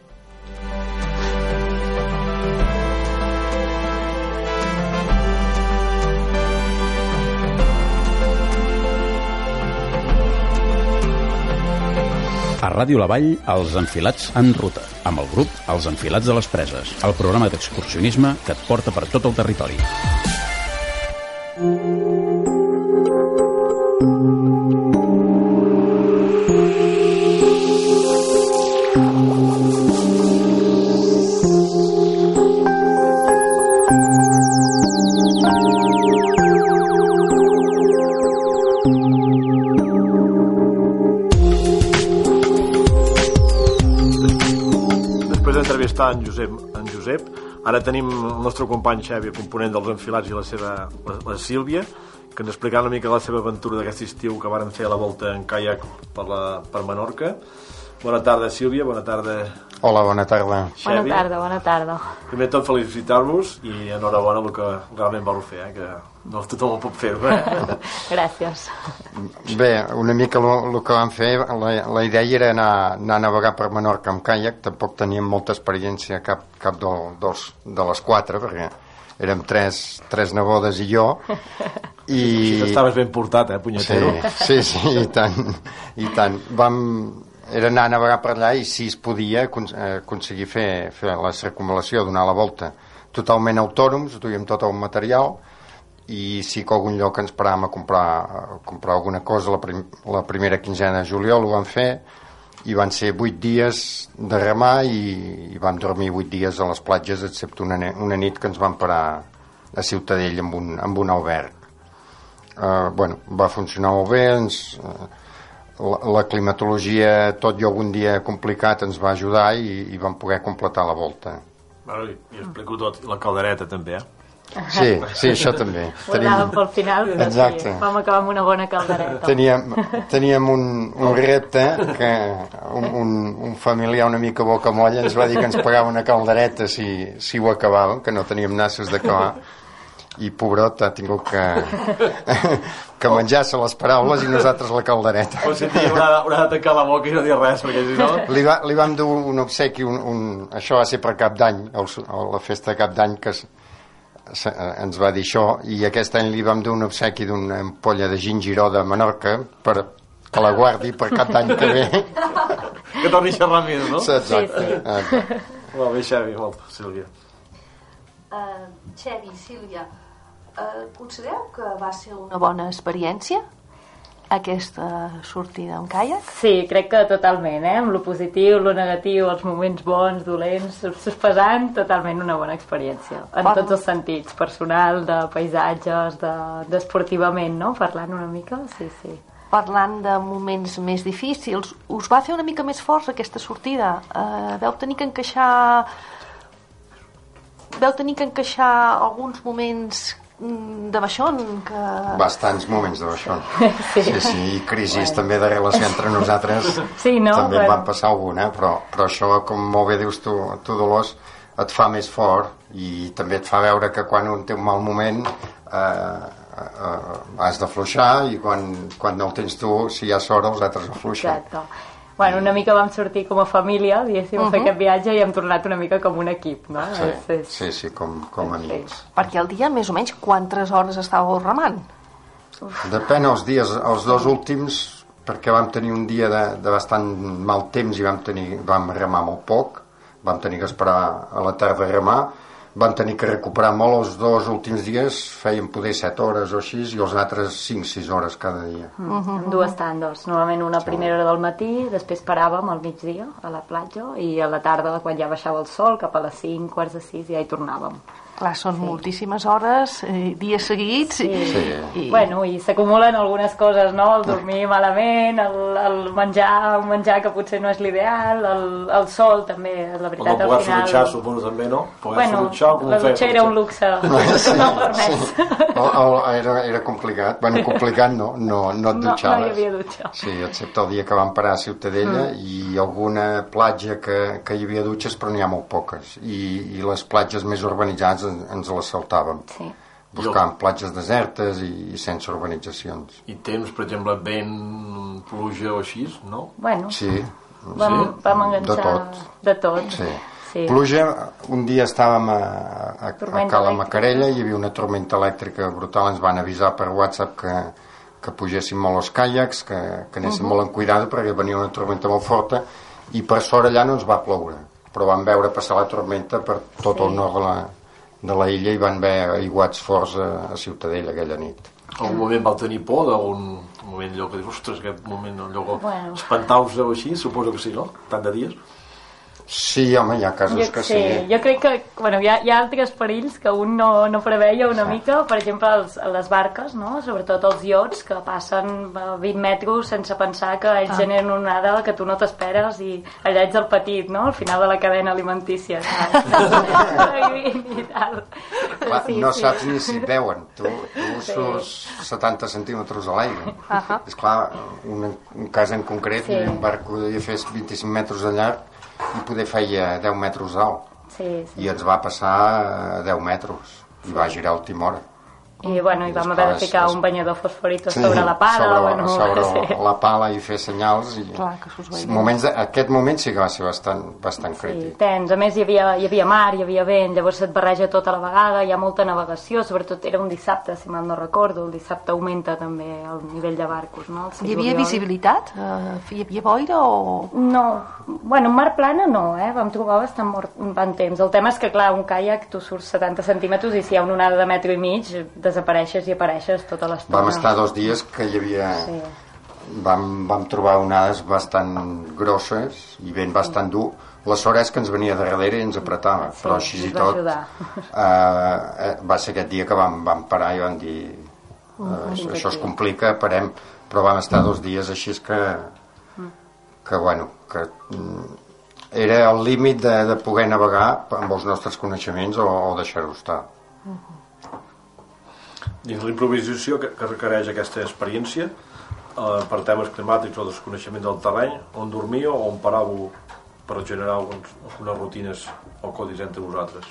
A Ràdio La Vall, Els Enfilats en Ruta, amb el grup Els Enfilats de les Preses, el programa d'excursionisme que et porta per tot el territori. està en Josep. Ara tenim el nostre company Xavi, component dels Enfilats, i la Sílvia, que ens explicarà una mica la seva aventura d'aquest estiu que varen fer a la volta en caiac per Menorca. Bona tarda, Sílvia, bona tarda. Hola, bona tarda. Xavi. Bona tarda. Primer de tot, felicitar-vos i enhorabona el que realment vau fer, que no tothom ho pot fer. Gràcies. Bé, una mica el que vam fer, la idea era anar a navegar per Menorca amb caiac. Tampoc teníem molta experiència, cap de les quatre, perquè érem tres nebodes i jo. I estaves ben portat, punyetero? Sí, i tant. Era anar a navegar per allà i si es podia aconseguir fer la circunvalació, donar la volta totalment autònoms, duíem tot el material i sí que algun lloc ens paràvem a comprar alguna cosa. La primera quinzena de juliol ho vam fer i van ser 8 dies de remar i vam dormir 8 dies a les platges, excepte una nit que ens vam parar a Ciutadella amb un alberg. Va funcionar molt bé, la climatologia, tot i algun dia complicat, ens va ajudar i vam poder completar la volta. I explico tot, i la caldereta també, Sí, això també. Ho anàvem pel final, però exacte. Sí, vam acabar amb una bona caldereta. Teníem un repte que un familiar una mica bocamolla ens va dir que ens pagava una caldereta si ho acabàvem, que no teníem nassos d'acabar, i pobrot ha tingut que menjar-se les paraules i nosaltres la caldereta. O sigui, haurà de tancar la boca i no dir res, perquè si no... Li vam dur un obsequi, això va ser per Cap d'Any, la festa de Cap d'Any, que ens va dir això, i aquest any li vam dur un obsequi d'una ampolla de gingiró de Menorca que la guardi per Cap d'Any que ve. Que torni a xerrar més, no? Exacte. Molt bé, Xavi, molt, Sílvia. Xavi, Sílvia, considereu que va ser una bona experiència aquesta sortida amb caiac? Sí, crec que totalment, amb lo positiu, lo negatiu, els moments bons, dolents, sospesant, totalment una bona experiència, en tots els sentits, personal, de paisatges, d'esportivament, no? Parlant una mica, sí. Parlant de moments més difícils, us va fer una mica més forts aquesta sortida? Veu tenir que encaixar alguns moments de baixón bastants moments de baixón sí, i crisis també de relació entre nosaltres també en van passar alguna, però això, com molt bé dius tu Dolors, et fa més fort i també et fa veure que quan un té un mal moment has d'afluixar i quan no el tens tu, si hi ha sort els altres afluixen. Exacte. Bueno, una mica vam sortir com a família, diguéssim, a fer aquest viatge i hem tornat una mica com un equip, no? Sí, com amics. Perquè al dia, més o menys, quantes hores estàveu remant? Depèn els dies. Els dos últims, perquè vam tenir un dia de bastant mal temps i vam remar molt poc, vam tenir que esperar a la tarda a remar, vam tenir que recuperar molt. Els dos últims dies feien poder 7 hores o així i els altres 5-6 hores cada dia. Dues tandes, normalment una primera hora del matí, després paràvem al migdia a la platja i a la tarda, quan ja baixava el sol, cap a les 5, quarts de 6, ja hi tornàvem. Clar, són moltíssimes hores, dies seguits. Bueno, i s'acumulen algunes coses, no? El dormir malament, el menjar que potser no és l'ideal, el sol també, la veritat, al final... Poder flutxar, suposo, també, no? Bueno, la dutxa era un luxe, no permès. Era complicat. Bueno, complicat no et dutxaves. No hi havia dutxa. Sí, excepte el dia que vam parar a Ciutadella i alguna platja que hi havia dutxes, però n'hi ha molt poques. I les platges més urbanitzades ens les saltàvem. Sí. Buscàvem platges desertes i sense urbanitzacions. I temps, per exemple, vent, pluja o així, no? Bueno, sí. Vam enganxar de tot. Sí. Pluja, un dia estàvem a Cala Macarella, hi havia una tormenta elèctrica brutal, ens van avisar per WhatsApp que pugéssim molt els caiacs, que anéssim molt en cuidado perquè venia una tormenta molt forta i per sort allà no ens va ploure, però vam veure passar la tormenta per tot el nord de la illa i van haver aiguats forts a Ciutadella aquella nit. Algun moment vau tenir por d'algun moment allò que dius, ostres, aquest moment allò espantar-vos o així, suposo que sí, no? Tant de dies? Sí, home, hi ha casos que sí. Jo crec que hi ha altres perills que un no preveia una mica, per exemple les barques, no? Sobretot els iots que passen 20 metres sense pensar que ells generen una onada que tu no t'esperes i allà ets el petit, no? Al final de la cadena alimentícia. No saps ni si et veuen, tu surts 70 centímetres a l'aire. És clar, un cas en concret, un barc podia fer 25 metres de llarg i poder feia 10 metres d'alt. I ens va passar 10 metres i va girar a última hora. I vam haver de ficar un banyador fosforito sobre la pala. Sobre la pala i fer senyals. Aquest moment sí que va ser bastant crític. Tens, a més hi havia mar, hi havia vent, llavors et barreja tot a la vegada, hi ha molta navegació, sobretot era un dissabte, si mal no recordo, el dissabte augmenta també el nivell de barcos, no? Hi havia visibilitat? Hi havia boira o...? No, en mar plana no, vam trobar bastant bon temps. El tema és que, clar, un caiac tu surts 70 centímetres i si hi ha una onada de metro i mig desapareixes i apareixes tota l'estona. Vam estar 2 dies que hi havia... Vam trobar onades bastant grosses i vent bastant dur. La sort és que ens venia darrere i ens apretava, però així i tot va ser aquest dia que vam parar i vam dir això es complica, parem, però vam estar 2 dies així que era el límit de poder navegar amb els nostres coneixements o deixar-ho estar. Dins l'improvisació que requereix aquesta experiència per temes climàtics o desconeixement del terreny, on dormíeu o on paràveu per generar algunes rutines o codis entre vosaltres?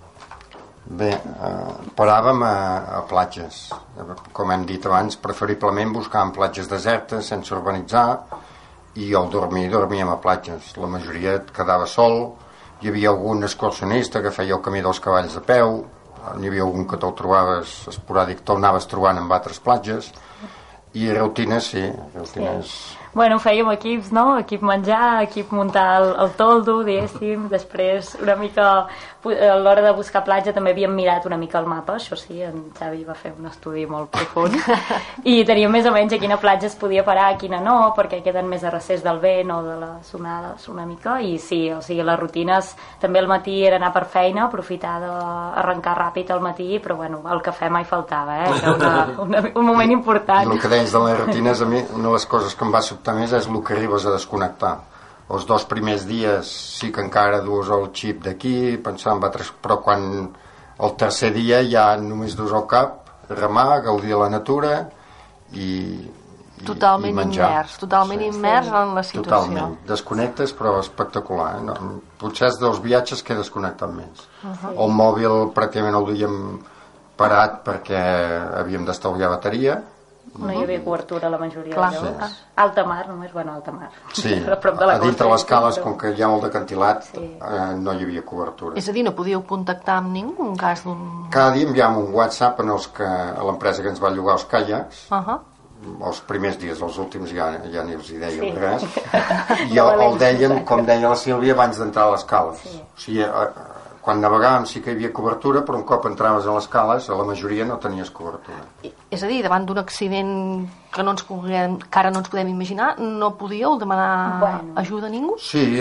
Bé, paràvem a platges, com hem dit abans, preferiblement buscàvem platges desertes sense urbanitzar, i al dormíem a platges. La majoria et quedava sol, hi havia algun excursionista que feia el camí dels cavalls a peu, n'hi havia algun que te'l trobaves esporàdic, te'l anaves trobant en altres platges, i rutines, sí, rutines... Bueno, fèiem equips, no? Equip menjar, equip muntar el toldo, diguéssim, després una mica a l'hora de buscar platja també havíem mirat una mica el mapa, això sí, en Xavi va fer un estudi molt profund i teníem més o menys a quina platja es podia parar, a quina no, perquè queden més a recés del vent o de les onades una mica, i sí, o sigui, les rutines també al matí era anar per feina, aprofitar d'arrencar ràpid al matí, però bueno, el cafè mai faltava, era un moment important. I el que deies de les rutines, a mi una de les coses que em va sobtar més és el que arribes a desconnectar. Els 2 primers dies sí que encara dues el xip d'aquí, pensar en altres, però quan el tercer dia ja només dus el cap, remar, gaudir de la natura i totalment menjar. Immers en la situació. Totalment, desconnectes però espectacular. No? Potser és dels viatges que he desconnectat més. El mòbil pràcticament el duíem parat perquè havíem d'estalviar bateria. No hi havia cobertura a la majoria de llocs. Alta mar, només, alta mar. Sí, a dintre les cales, com que hi ha molt d'acantilat, no hi havia cobertura. És a dir, no podíeu contactar amb ningú en cas d'un... Cada dia enviàvem un WhatsApp a l'empresa que ens va llogar els caiacs, els primers dies, els últims ja ni els hi dèiem res, i el dèiem, com deia la Sílvia, abans d'entrar a les cales. O sigui, quan navegàvem sí que hi havia cobertura, però un cop entraves a les cales, a la majoria no tenies cobertura. És a dir, davant d'un accident que ara no ens podem imaginar, no podíeu demanar ajuda a ningú? Sí,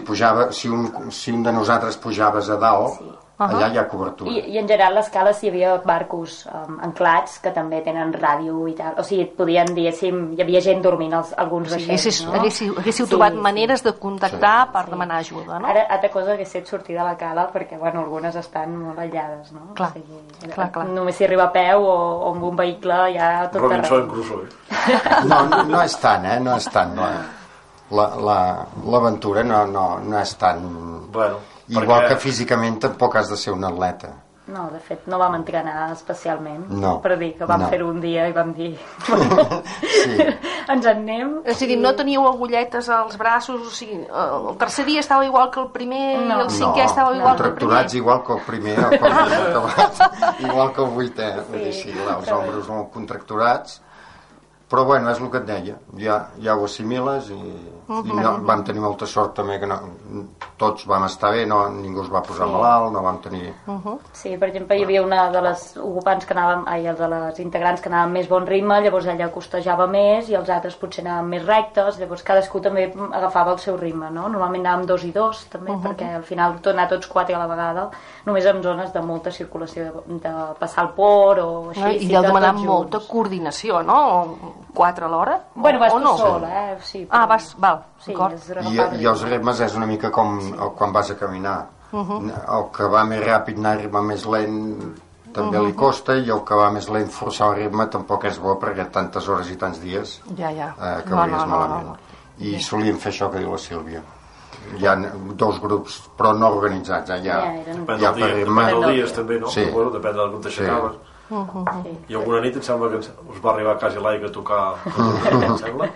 si un de nosaltres pujaves a dalt, allà hi ha cobertura. I en general a les cales hi havia barcos anclats que també tenen ràdio i tal, o sigui, et podien, diguéssim, hi havia gent dormint alguns vaixells, no? Haguéssiu trobat maneres de contactar per demanar ajuda, no? Ara, altra cosa hagués set sortir de la cala perquè, algunes estan molt aïllades, no? Clar, o sigui, clar. Només s'hi arriba a peu o amb un vehicle ja tot Robinson Crusoe. No és tant, no és tant. L'aventura no és tant... Igual que físicament tampoc has de ser un atleta. No, de fet, no vam entrenar especialment per dir que vam fer-ho un dia i vam dir ens en anem. És a dir, no teníeu agulletes als braços, o sigui, el tercer dia estava igual que el primer i el cinquè estava igual que el primer. Contracturats igual que el primer, igual que el vuitè, vull dir, sí, els ombres molt contracturats, Però bueno, és el que et deia, ja ho assimiles i vam tenir molta sort també que tots vam estar bé, ningú es va posar malalt, no vam tenir... Sí, per exemple, hi havia una de les ocupants que anàvem, de les integrants que anaven més bon ritme, llavors ella costejava més i els altres potser anaven més rectes, llavors cadascú també agafava el seu ritme, no? Normalment anàvem 2 i 2 també, perquè al final anar tots 4 a la vegada, només en zones de molta circulació, de passar el port o així. I deu demanar molta coordinació, no? 4 a l'hora? Bueno, vas tu sola, sí. Val, sí, I els ritmes és una mica com quan vas a caminar. El que va més ràpid anar a ritme més lent també li costa, i el que va més lent forçar el ritme tampoc és bo, perquè tantes hores i tants dies acabaries malament. I solíem fer això que diu la Sílvia. Hi ha 2 grups, però no organitzats, depèn del dia també, no? Sí. Bueno, depèn del grup t'aixecaves. I alguna nit em sembla que us va arribar quasi l'aigua a tocar em sembla?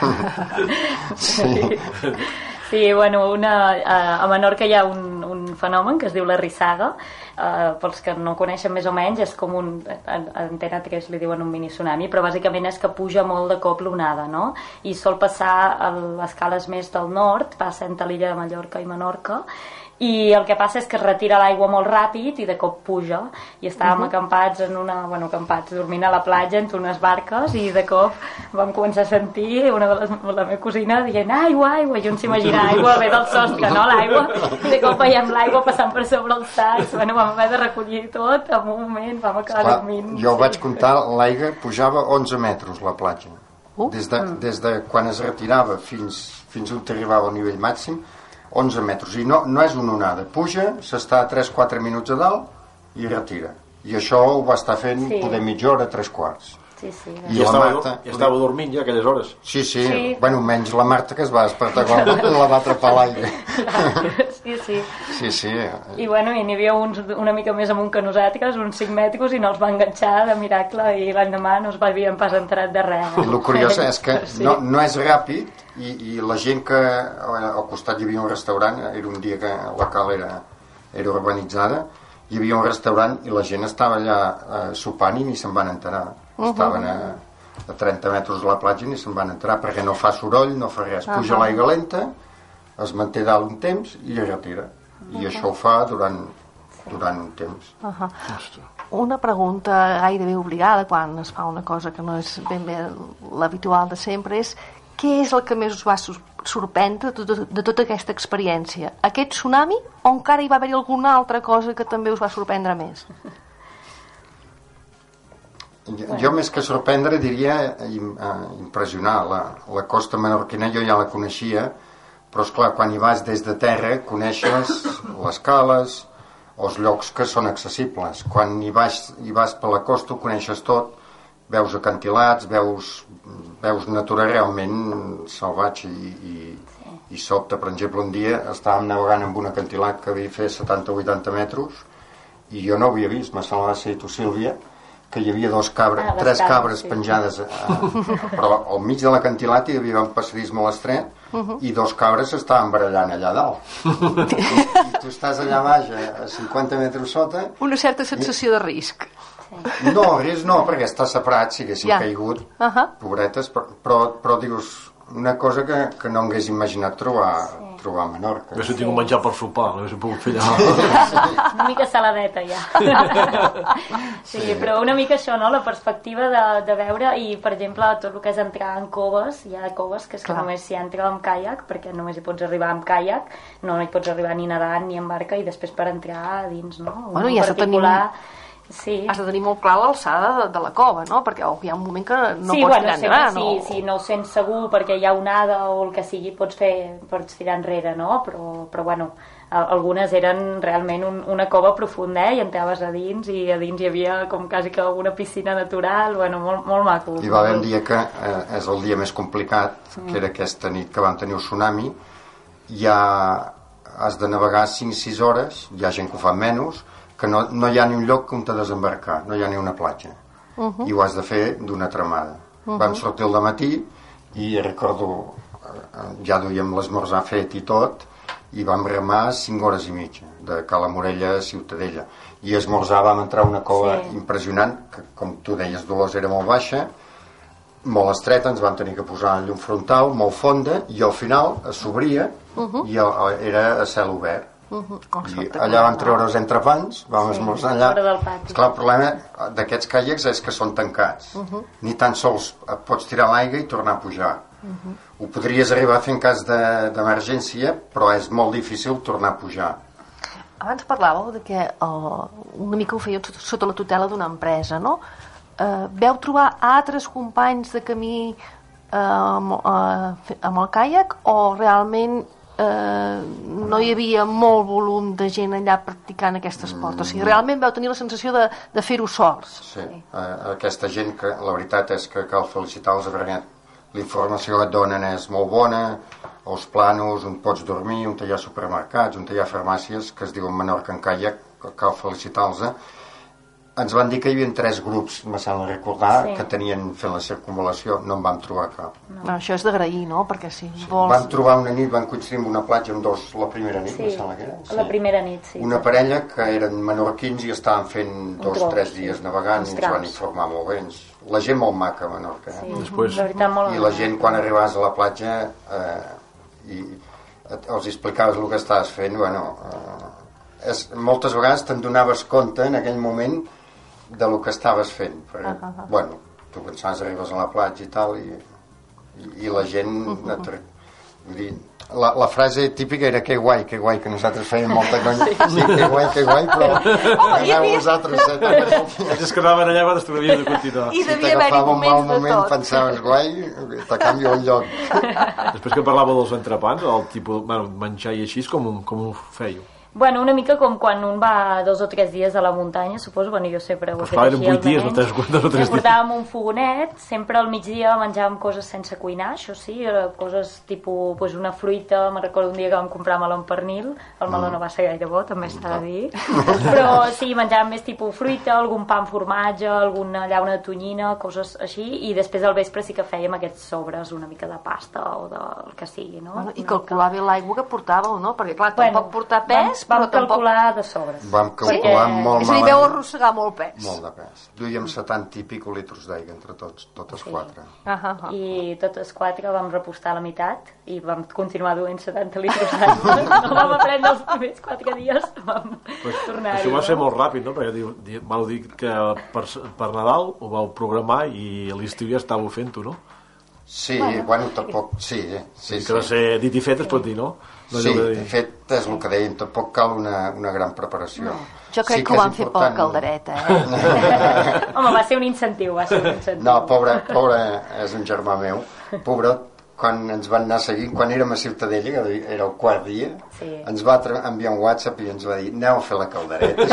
Sí, bueno, a Menorca hi ha un fenomen que es diu la rissaga, pels que no coneixen més o menys, és com a Antena 3 li diuen un mini tsunami, però bàsicament és que puja molt de cop l'onada, no? I sol passar a les cales més del nord, passa entre l'illa de Mallorca i Menorca, i el que passa és que es retira l'aigua molt ràpid i de cop puja, i estàvem acampats dormint a la platja entre unes barques, i de cop vam començar a sentir la meva cosina dient aigua, i un s'imagina aigua ve del sostre, no, l'aigua, i de cop veiem l'aigua passant per sobre els sacs, bueno, vam haver de recollir tot en un moment, vam acabar dormint. Jo vaig comptar, l'aigua pujava 11 metres la platja, des de quan es retirava fins on arribava al nivell màxim, 11 metres, i no és una onada, puja, s'està 3-4 minuts a dalt i retira, i això ho va estar fent poder mitja hora, 3/4. Sí. I estava dormint ja aquelles hores. Sí. Bueno, menys la Marta, que es va despertar quan la va atrapar a l'aire. Sí. I bueno, n'hi havia uns una mica més amunt que nosaltres, uns 5 metres, i no els va enganxar de miracle, i l'endemà no es va havien pas entrat de res. I el curiós és que no és ràpid, i la gent que al costat hi havia un restaurant, era un dia que la cal era urbanitzada, hi havia un restaurant i la gent estava allà sopant i ni se'n van enterar. Estaven a 30 metres de la platja i ni se'n van enterar, perquè no fa soroll, no fa res. Puja l'aigua lenta, es manté dalt un temps i es retira. I això ho fa durant un temps. Una pregunta gairebé obligada quan es fa una cosa que no és ben bé l'habitual de sempre és: què és el que més us va sorprendre de tota aquesta experiència? Aquest tsunami o encara hi va haver alguna altra cosa que també us va sorprendre més? Jo més que sorprendre diria impressionar. La costa menorquina jo ja la coneixia, però esclar, quan hi vas des de terra coneixes les cales, els llocs que són accessibles. Quan hi vas per la costa ho coneixes tot, veus acantilats, veus natura realment salvatge i sobte. Per exemple, un dia estàvem navegant amb un acantilat que havia fet 70-80 metres i jo no ho havia vist, me semblava ser tu, Sílvia, que hi havia 3 cabres penjades però al mig de l'acantilat hi havia un passadís molt estret i 2 cabres estaven barallant allà dalt i tu estàs allà baix a 50 metres sota. Una certa sensació de risc. No, risc no, perquè està separat, si haguessin caigut pobretes, però dius una cosa que no hagués imaginat trobar a Menorca. Hagués tingut menjar per sopar, l'hagués pogut fer allà. Una mica saladeta ja. Sí, però una mica això, no? La perspectiva de veure, i per exemple tot el que és entrar en coves, hi ha coves que és que només s'hi entra amb caiac, perquè només hi pots arribar amb caiac, no hi pots arribar ni nedant ni amb barca, i després per entrar a dins, no? Bueno, ja s'ha has de tenir molt clar l'alçada de la cova, no? Perquè hi ha un moment que no pots tirar endavant. Si no ho sents segur perquè hi ha onada o el que sigui, pots tirar enrere, no? Però bueno, algunes eren realment una cova profunda, i entraves a dins i a dins hi havia com quasi que una piscina natural, bueno, molt maco. Hi va haver un dia que és el dia més complicat, que era aquesta nit que vam tenir el tsunami. Ja has de navegar 5-6 hores, hi ha gent que ho fa menys, que no hi ha ni un lloc on t'ha de desembarcar, no hi ha ni una platja, i ho has de fer d'una tramada. Vam sortir al dematí i recordo, ja duíem l'esmorzar fet i tot, i vam remar 5 hores i mitja de Cala Morella a Ciutadella, i esmorzar vam entrar a una cova impressionant, que com tu deies, Dolors, era molt baixa, molt estreta, ens van tenir que posar llum frontal, molt fonda, i al final s'obria i era a cel obert. I allà vam treure els entrepans, vam esmorzar allà. Esclar, el problema d'aquests caiacs és que són tancats. Ni tan sols et pots tirar a l'aigua i tornar a pujar. Ho podries arribar a fer en cas d'emergència, però és molt difícil tornar a pujar. Abans parlàveu de que una mica ho fèieu sota la tutela d'una empresa, no? Veu trobar altres companys de camí amb el caiac o realment no hi havia molt volum de gent allà practicant aquest esport? O sigui, realment vau tenir la sensació de fer-ho sols? Sí, aquesta gent que la veritat és que cal felicitar-los perquè la informació que et donen és molt bona, els planos on pots dormir, on hi ha supermercats, on hi ha farmàcies que es diuen Menorca en caiac, cal felicitar-los. Ens van dir que hi havia 3 grups, me sembla recordar, que tenien fent la circunvalació, no en vam trobar cap. No, això és d'agrair, no? Perquè si vols... Vam trobar una nit, vam coincidir amb una platja amb 2 la primera nit, me sembla que era. La primera nit, sí. Una parella que eren menorquins i estaven fent 2 o 3 dies navegant i ens van informar molt bé. La gent molt maca a Menorca. Sí, la veritat molt... I la gent quan arribaves a la platja i els explicaves el que estaves fent, moltes vegades te'n donaves compte en aquell moment de lo que estaves fent, perquè, tu pensaves, arribes a la platja i tal, i la gent... Vull dir, la frase típica era que guai, que nosaltres fèiem molta conya. Sí, que guai, però aneu vosaltres 7 anys. Els que anaven allà van estar de continuar. I devia haver-hi moments de tot. Pensaves, guai, te canvio el lloc. Després que parlava dels entrepans, el tipus menjar i així, com ho fèieu? Bueno, una mica com quan un va 2 o 3 dies a la muntanya, suposo, jo sempre ho he fet així. Eren 8 dies, no 3 dies. Portàvem un fogonet, sempre al migdia menjàvem coses sense cuinar, això sí, coses tipus una fruita, me'n recordo un dia que vam comprar meló amb pernil, el meló no va ser gaire bo, també s'ha de dir, però sí, menjàvem més tipus fruita, algun pa amb formatge, alguna llauna de tonyina, coses així, i després al vespre sí que fèiem aquests sobres, una mica de pasta o del que sigui, no? I calcular bé l'aigua que portàveu, no? Perquè clar, tampoc portar pes, vam calcular de sobres. Vam calcular molt malament. És a dir, veu arrossegar molt pes. Molt de pes. Duíem 70 i pico litres d'aigua entre totes 4. I totes 4 vam repostar la meitat i vam continuar duent 70 litres d'aigua. No vam aprendre els primers 4 dies, vam tornar. Això va ser molt ràpid, no? Perquè vau dir que per Nadal ho vau programar i a l'estiu ja estàveu fent-ho, no? Sí, tampoc... Sí. Que va ser dit i fet, es pot dir, no? Sí, de fet és el que deien, tampoc cal una gran preparació. Jo crec que ho van fer per la caldereta, Home, va ser un incentiu, No, pobre, és un germà meu, pobre, quan ens van anar seguint, quan érem a Ciutadella, que era el 4 dia, ens va enviar un WhatsApp i ens va dir, aneu a fer la caldereta,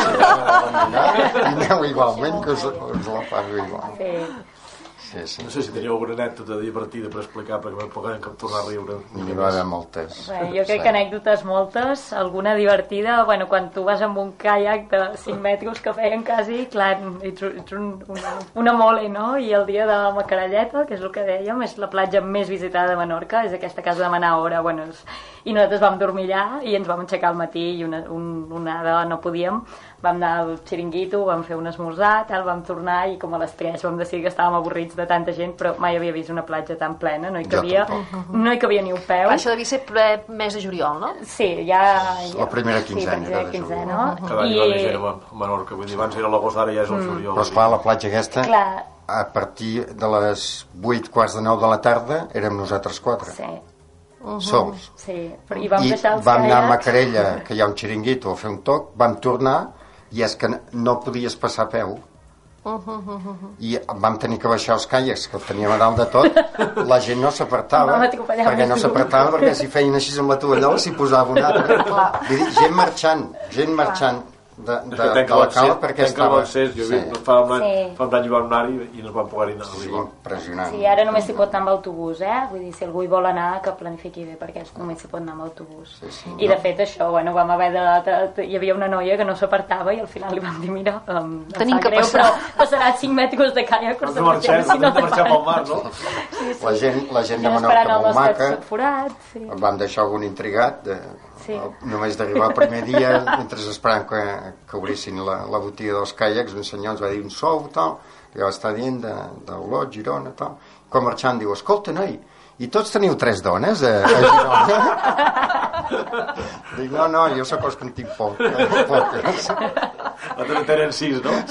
i aneu igualment, que us la fan igual. Sí. No sé si teníeu alguna anècdota divertida per explicar perquè puguem tornar a riure. N'hi va haver moltes. Jo crec que anècdotes moltes, alguna divertida, quan tu vas amb un caiac de 5 metres que feien quasi, clar, ets una mole, no? I el dia de la Macarelleta, que és el que dèiem, és la platja més visitada de Menorca, és aquesta casa de Manahora, i nosaltres vam dormir allà i ens vam aixecar al matí i una hora no podíem, vam anar al xiringuito, vam fer un esmorzar, vam tornar i com a les 3 vam decidir que estàvem avorrits de tanta gent, però mai havia vist una platja tan plena, no hi cabia ni un peu. Això devia ser ple mes de juliol, no? Sí, ja... La primera quinzena de juliol. Cada any va més gent a Menorca, vull dir, abans era l'agost, ara ja és el juliol. Però esclar, la platja aquesta, a partir de les 8, quarts de 9 de la tarda, érem nosaltres 4. Sí. Sols. Sí, i vam deixar els vam anar a Macarella, que hi ha un xiringuito, a fer un toc, vam tornar i és que no podies passar a peu i vam tenir que baixar els caiacs que el teníem a dalt de tot, la gent no s'apartava perquè si feien així amb la tovallola s'hi posava un altre. Vull dir, gent marxant de la cala perquè estava... Fa un any hi vam anar-hi i no es van poder anar. Sí, impressionant. Sí, ara només s'hi pot anar amb autobús, Vull dir, si algú hi vol anar, que planifiqui bé, perquè només s'hi pot anar amb autobús. I de fet això, vam haver hi havia una noia que no s'apartava i al final li vam dir, mira, tenim que passar. Però passarà 5 metres de caiac per no marxar pel mar, no? La gent de Menorca molt maca, vam deixar algun intrigat només d'arribar el primer dia, mentre esperant que obrissin la botiga dels caiacs, un senyor ens va dir un sou, tal, que va estar dient d'Olot, Girona, tal. Quan marxant diu, escolta, noi, i tots teniu 3 dones a Girona? Dic, no, jo sóc els que en tinc poques. Altres tenen 6, no?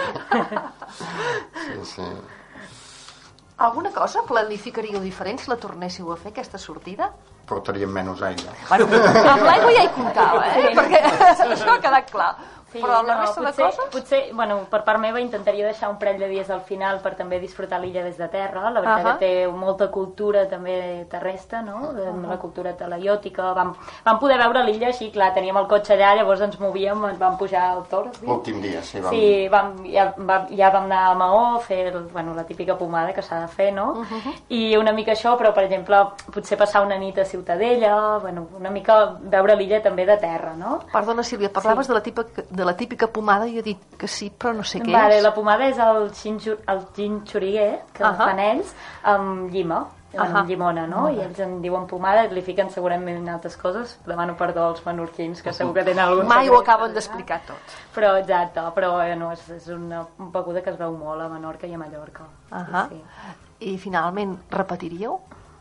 Sí. Alguna cosa planificaríeu diferent si la tornéssiu a fer, aquesta sortida? Portaríem menys aigua. Bueno, amb l'aigua ja hi comptava, perquè això ha quedat clar. Sí, però la resta de coses... Potser, per part meva intentaria deixar un parell de dies al final per també disfrutar l'illa des de terra. La veritat que té molta cultura també terrestre, no? La cultura talaiòtica. Vam poder veure l'illa així, clar, teníem el cotxe allà, llavors ens movíem, ens vam pujar al Toro. L'últim dia, sí. Ja vam anar a Maó a fer la típica pomada que s'ha de fer, no? I una mica això, però per exemple, potser passar una nit a Ciutadella, una mica veure l'illa també de terra, no? Perdona, Sílvia, parlaves de la típica pomada, jo he dit que sí, però no sé què és. La pomada és el xinxuriguer, que fan ells, amb llima, amb llimona, no? I ells en diuen pomada, li fiquen segurament altres coses. Demano perdó als menorquins, que segur que tenen algun secret. Mai ho acaben d'explicar tot. Però, exacte, és una beguda que es veu molt a Menorca i a Mallorca. I finalment, repetiríeu?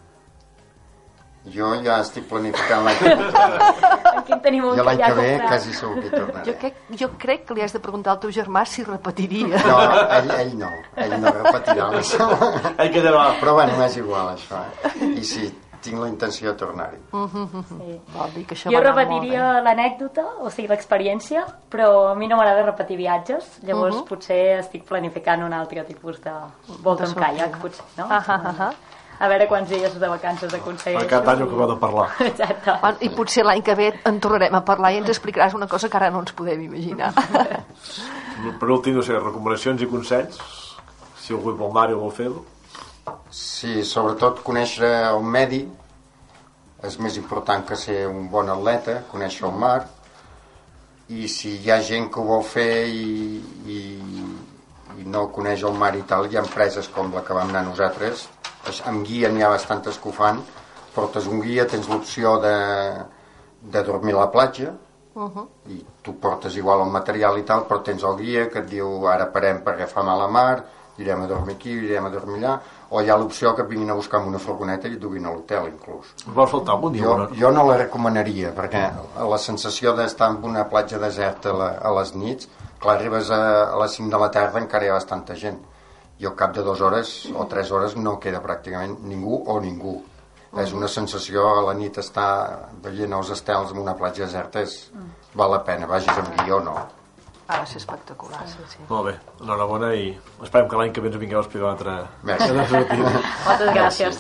Jo ja estic planificant l'any que ve. Jo l'any que ve quasi segur que hi tornaré. Jo crec que li has de preguntar al teu germà si repetiria. No, ell no repetirà. Ell quedarà. Però m'és igual això. I sí, tinc la intenció de tornar-hi. Jo repetiria l'anècdota, o sigui, l'experiència, però a mi no m'agrada repetir viatges, llavors potser estic planificant un altre tipus de volta amb caiac, potser, no? A veure quants dies de vacances aconsegueixo. Per cap any ho acabem de parlar. Exacte. I potser l'any que ve en tornarem a parlar i ens explicaràs una cosa que ara no ens podem imaginar. Per últim, no sé, recomanacions i consells, si algú vol anar-hi o vol fer-ho. Sí, sobretot conèixer el medi és més important que ser un bon atleta, conèixer el mar, i si hi ha gent que ho vol fer i no coneix el mar i tal, hi ha empreses com la que vam anar nosaltres. Amb guia n'hi ha bastantes que ho fan. Portes un guia, tens l'opció de dormir a la platja, i tu portes igual el material i tal, però tens el guia que et diu ara parem per agafar mal a mar, irem a dormir aquí, irem a dormir allà, o hi ha l'opció que vinguin a buscar amb una furgoneta i et duguin a l'hotel inclús. Vols faltar algun dia? Jo no la recomanaria, perquè la sensació d'estar en una platja deserta a les nits, clar, arribes a les 5 de la tarda encara hi ha bastanta gent. I al cap de 2 hores o 3 hores no queda pràcticament ningú o ningú. És una sensació, a la nit estar veient els estels en una platja deserta val la pena, vagis amb guió o no. Ha de ser espectacular, sí. Molt bé, enhorabona i esperem que l'any que ve ens vingueu a explicar una altra... Moltes gràcies.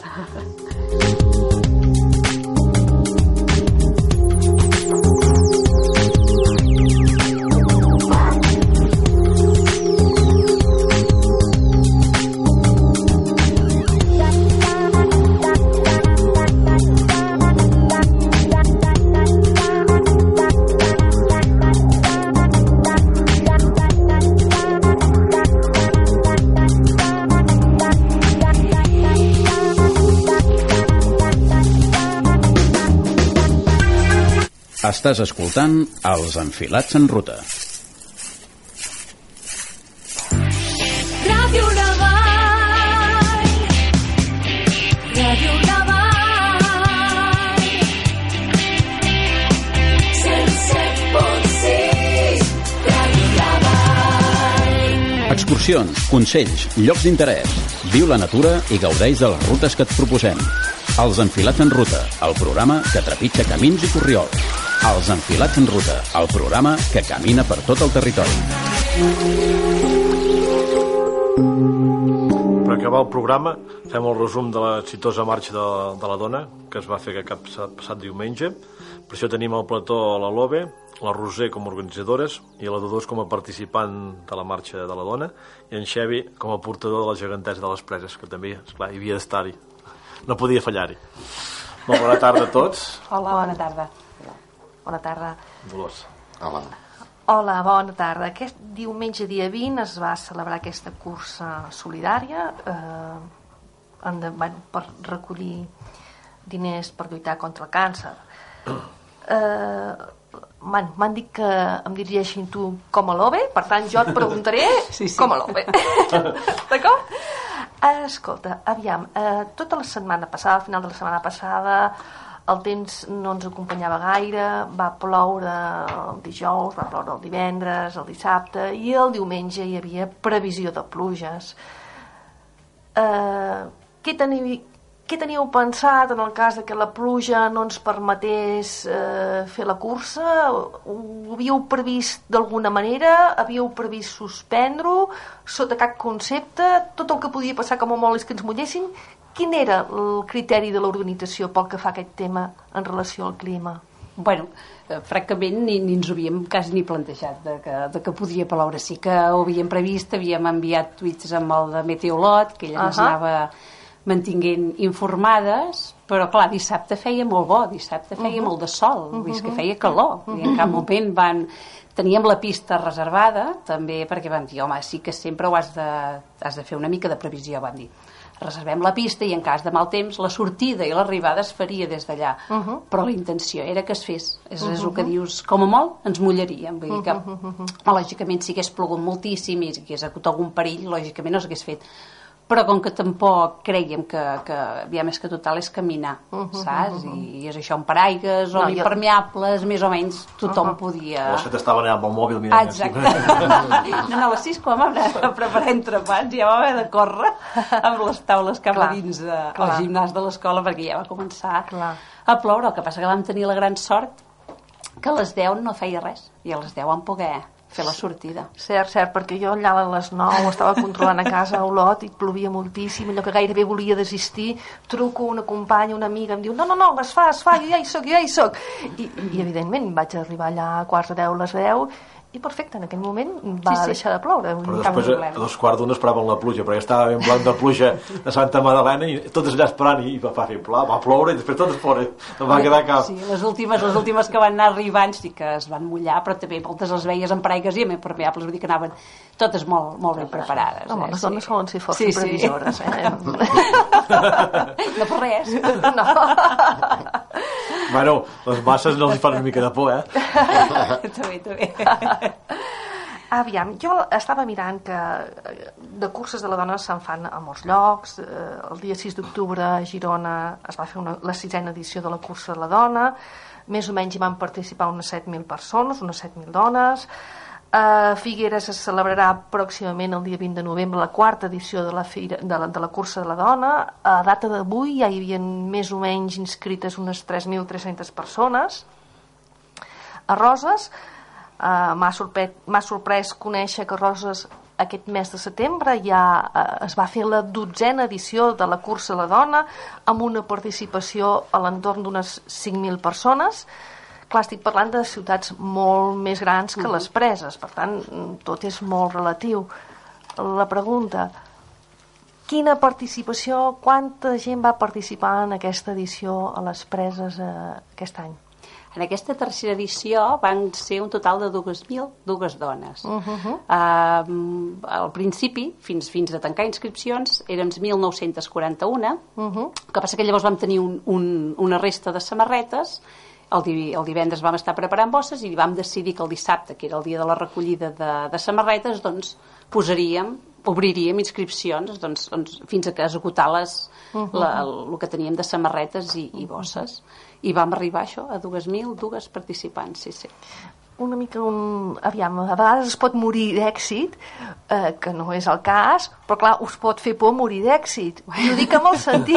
Estàs escoltant Els Enfilats en Ruta. Ràdio La Vall, Ràdio La Vall, 107.6, Ràdio La Vall. Excursions, consells, llocs d'interès. Viu la natura i gaudeix de les rutes que et proposem. Els Enfilats en Ruta, el programa que trepitja camins i corriols. Els Enfilats en Ruta, el programa que camina per tot el territori. Per acabar el programa, fem el resum de l'exitosa marxa de la dona, que es va fer aquest passat diumenge. Per això tenim al plató la Lobe, la Roser com a organitzadores i la Dodós com a participant de la marxa de la dona, i en Xevi com a portador de la gegantesa de les preses, que també, esclar, hi havia d'estar-hi. No podia fallar-hi. Molt bona tarda a tots. Hola, bona tarda. Bona tarda. Dolors. Hola, bona tarda. Aquest diumenge dia 20 es va celebrar aquesta cursa solidària per recollir diners per lluitar contra el càncer. M'han dit que em dirigeixin tu com a l'OVE, per tant jo et preguntaré com a l'OVE. D'acord? Escolta, aviam, tota la setmana passada, al final de la setmana passada, el temps no ens acompanyava gaire, va ploure el dijous, va ploure el divendres, el dissabte, i el diumenge hi havia previsió de pluges. Què teníeu pensat en el cas de que la pluja no ens permetés fer la cursa? Ho havíeu previst d'alguna manera? Havíeu previst suspendre-ho? Sota cap concepte? Tot el que podia passar com a molt és que ens mullessin? Quin era el criteri de l'organització pel que fa a aquest tema en relació al clima? Bueno, francament ni ens ho havíem quasi ni plantejat de que podia ploure. Sí que ho havíem previst, havíem enviat tuits amb el de Meteolot, que ella ens anava mantinguent informades, però clar, dissabte feia molt bo, dissabte feia molt de sol, és que feia calor, i en cap moment teníem la pista reservada, també perquè van dir, home, sí que sempre has de fer una mica de previsió, van dir. Reservem la pista i en cas de mal temps la sortida i l'arribada es faria des d'allà, però la intenció era que es fes, és el que dius, com a molt ens mullaríem, vull dir que lògicament si hagués plogut moltíssim i hagués hagut algun perill, lògicament no s'hagués fet, però com que tampoc creiem que aviam, és que total és caminar, saps? I és això, amb paraigues o impermeables, més o menys tothom podia... O se t'estava anant amb el mòbil mirant. Exacte. No, a les 6 quan vam anar a preparar entrepans ja vam haver de córrer amb les taules cap a dins del gimnàs de l'escola perquè ja va començar a ploure. El que passa que vam tenir la gran sort que a les 10 no feia res i a les 10 vam poder fer la sortida. Cert, perquè jo allà a les 9 estava controlant a casa a Olot i plovia moltíssim, allò que gairebé volia desistir, truco una companya, una amiga, em diu, no, es fa, jo ja hi soc. I evidentment vaig arribar allà a quarts de 10, les 10, i perfecte, en aquell moment va deixar de ploure. Però després a 2:15 esperaven la pluja, perquè estava ben blanc de pluja de Santa Madalena i totes allà esperant i va fer pla, va ploure i després totes fora, no va quedar cap. Sí, les últimes que van anar arribant sí que es van mullar, però també moltes les veies amb paraigues i amb impermeables, vull dir que anaven totes molt ben preparades. Home, les dones solen ser força previsores, No per res. No. Bueno, les masses no els fan una mica de por, També. Aviam, jo estava mirant que de curses de la dona se'n fan a molts llocs. El dia 6 d'octubre a Girona es va fer la 6ª edició de la cursa de la dona, més o menys hi van participar unes 7.000 persones, unes 7.000 dones. A Figueres es celebrarà pròximament el dia 20 de novembre la 4ª edició de la cursa de la dona. A data d'avui ja hi havia més o menys inscrites unes 3.300 persones. A Roses m'ha sorprès conèixer que a Roses aquest mes de setembre ja es va fer la 12ª edició de la cursa de la dona amb una participació a l'entorn d'unes 5.000 persones. Clar, estic parlant de ciutats molt més grans que les Preses, per tant, tot és molt relatiu. La pregunta, quina participació, quanta gent va participar en aquesta edició a les Preses aquest any? En aquesta tercera edició van ser un total de 2.002 dones. Al principi, fins a tancar inscripcions, eren 1.941. El que passa que llavors vam tenir una resta de samarretes. El divendres vam estar preparant bosses i vam decidir que el dissabte, que era el dia de la recollida de samarretes, doncs obriríem inscripcions fins a que esgotar el que teníem de samarretes i bosses. I vam arribar a 2.002 participants, sí. Una mica aviam, a vegades es pot morir d'èxit, que no és el cas, però clar, us pot fer por morir d'èxit. I ho dic amb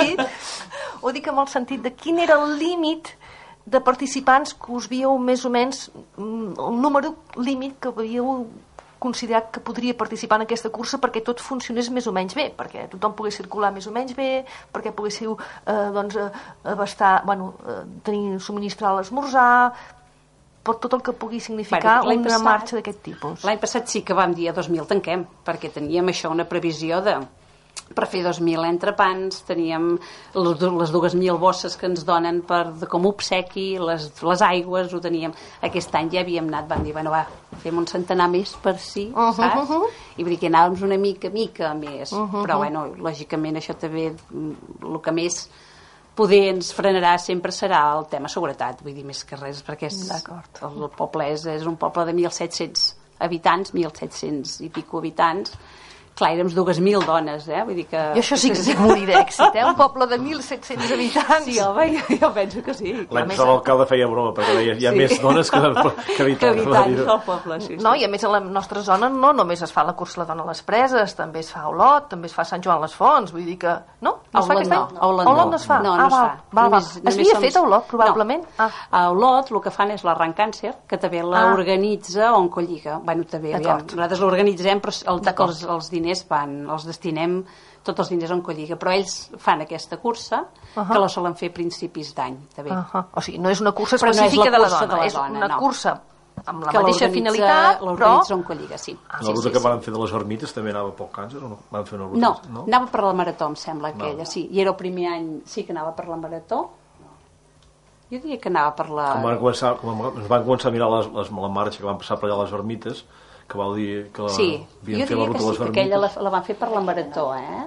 el sentit de quin era el límit de participants que us havíeu més o menys, el número límit que havíeu considerat que podria participar en aquesta cursa perquè tot funcionés més o menys bé, perquè tothom pogués circular més o menys bé, perquè poguéssiu abastar, subministrar l'esmorzar, per tot el que pugui significar una marxa d'aquest tipus. L'any passat sí que vam dir a 2.000 tanquem, perquè teníem això, una previsió per fer 2.000 entrepans, teníem les 2.000 bosses que ens donen com obsequi, les aigües, ho teníem. Aquest any ja havíem anat, vam dir, va, fem un centenar més per si, saps? I vull dir que anàvem una mica més, però, lògicament, això també, el que més poder ens frenarà sempre serà el tema seguretat, vull dir, més que res, perquè el poble és un poble de 1.700 habitants, 1.700 i pico habitants. Clar, érem 2.000 dones, vull dir que... I això sí que és morir d'èxit, un poble de 1.700 habitants. Sí, home, jo penso que sí. L'alcalde feia broma, perquè deia, hi ha més dones que habitants al poble, sí. No, i a més a la nostra zona no només es fa la cursa la dona a les preses, també es fa a Olot, també es fa a Sant Joan les Fonts, vull dir que... No? A Olot no es fa. No es fa. Es havia fet a Olot, probablement? A Olot el que fan és la Rancàncer, que també l'organitza Oncolliga. Bueno, també, nosaltres l'organitzem, però els diners els destinem tots els diners a Oncolliga, però ells fan aquesta cursa que la solen fer a principis d'any. O sigui, no és una cursa específica de la dona, és una cursa amb la mateixa finalitat, però... L'organitza Oncolliga, sí. La ruta que van fer de les ermites també anava pel càncer o no? Van fer una ruta? No, anava per la marató, em sembla, aquella, sí. I era el primer any, sí que anava per la marató. Jo diria que anava per la... Quan van començar a mirar la marxa que van passar per allà a les ermites, que vau dir que havien fet la ruta de les ermites. Sí, aquella la van fer per la marató,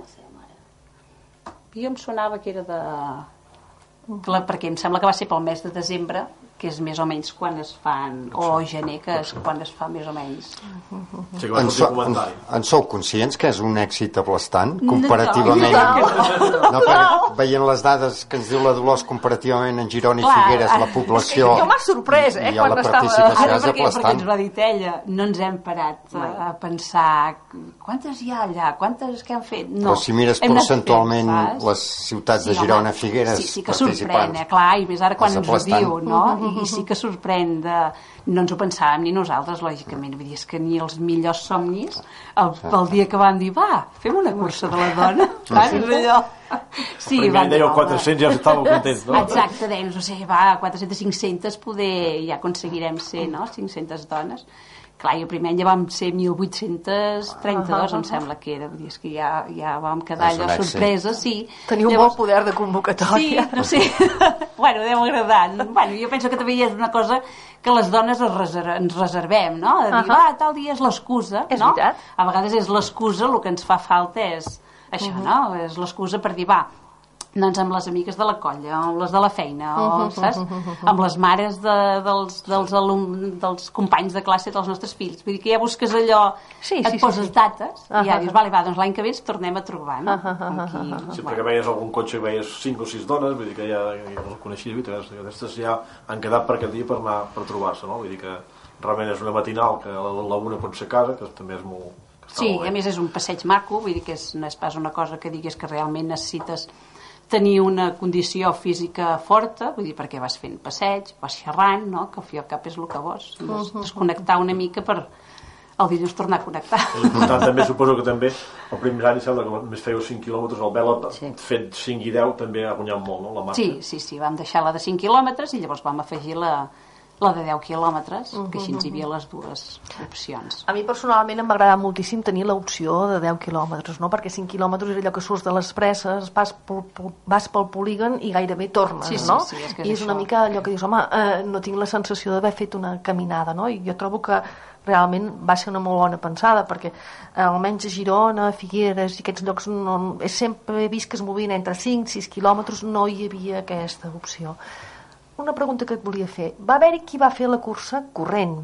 Jo em sonava que era de... Perquè em sembla que va ser pel mes de desembre, que és més o menys quan es fan, o gener, que és quan es fa més o menys. En sou conscients que és un èxit aplastant, comparativament? No, veient les dades que ens diu la Dolors, comparativament en Girona i Figueres, la població... Jo m'ha sorprès, i la participació és aplastant. Perquè ens va dir ella, no ens hem parat a pensar quantes hi ha allà, quantes que han fet. Però si mires percentualment les ciutats de Girona, Figueres, sí que sorprèn, clar, i més ara quan ens ho diu, no? I sí que sorprèn no ens ho pensàvem ni nosaltres, lògicament, vull dir, és que ni els millors somnis el dia que van dir, va, fem una cursa de la dona, és allò. Sí, primer dèieu 400, ja estàveu contents, no? Exacte, dèiem, no sé, va, 400, 500 poder, ja aconseguirem ser, no?, 500 dones. Clar, i el primer any ja vam ser 1.832, em sembla que era, vull dir, és que ja vam quedar allò sorpresa, sí. Teniu un bon poder de convocatòria. Sí, no sé, bueno, deu agradar. Bueno, jo penso que també és una cosa que les dones ens reservem, no? De dir, tal dia és l'excusa, no? És veritat. A vegades és l'excusa, el que ens fa falta és això, no? És l'excusa per dir, va, doncs amb les amigues de la colla, amb les de la feina, saps? Amb les mares dels companys de classe dels nostres fills. Vull dir que ja busques allò, et poses dates, i ja dius, vale, doncs l'any que ve ens tornem a trobar, no? Sí, perquè veies algun cotxe i veies 5 o 6 dones, vull dir que ja el coneixies, aquestes ja han quedat per aquest dia per anar per trobar-se, no? Vull dir que realment és una matinal que la una pot ser a casa, que també és molt... Sí, a més és un passeig maco, vull dir que no és pas una cosa que diguis que realment necessites tenir una condició física forta, vull dir, perquè vas fent passeig, vas xerrant, no? Que al fi al cap és el que vols, desconnectar una mica per el dilluns tornar a connectar. L'important també, suposo que també, el primer any sembla que només fèieu 5 quilòmetres, el Vela fet 5 i 10 també ha guanyat molt, no? La marxa. Sí, vam deixar la de 5 quilòmetres i llavors vam afegir la de 10 quilòmetres, que així ens hi havia les dues opcions. A mi personalment em va agradar moltíssim tenir l'opció de 10 quilòmetres, no? Perquè 5 quilòmetres era allò que surts de les preses, vas pel polígon i gairebé tornes, no? Sí, és que és una mica allò que dius, home, no tinc la sensació d'haver fet una caminada, no? I jo trobo que realment va ser una molt bona pensada, perquè almenys a Girona, Figueres i aquests llocs sempre he vist que es movien entre 5 i 6 quilòmetres, no hi havia aquesta opció. Una pregunta que et volia fer. Va haver-hi qui va fer la cursa corrent.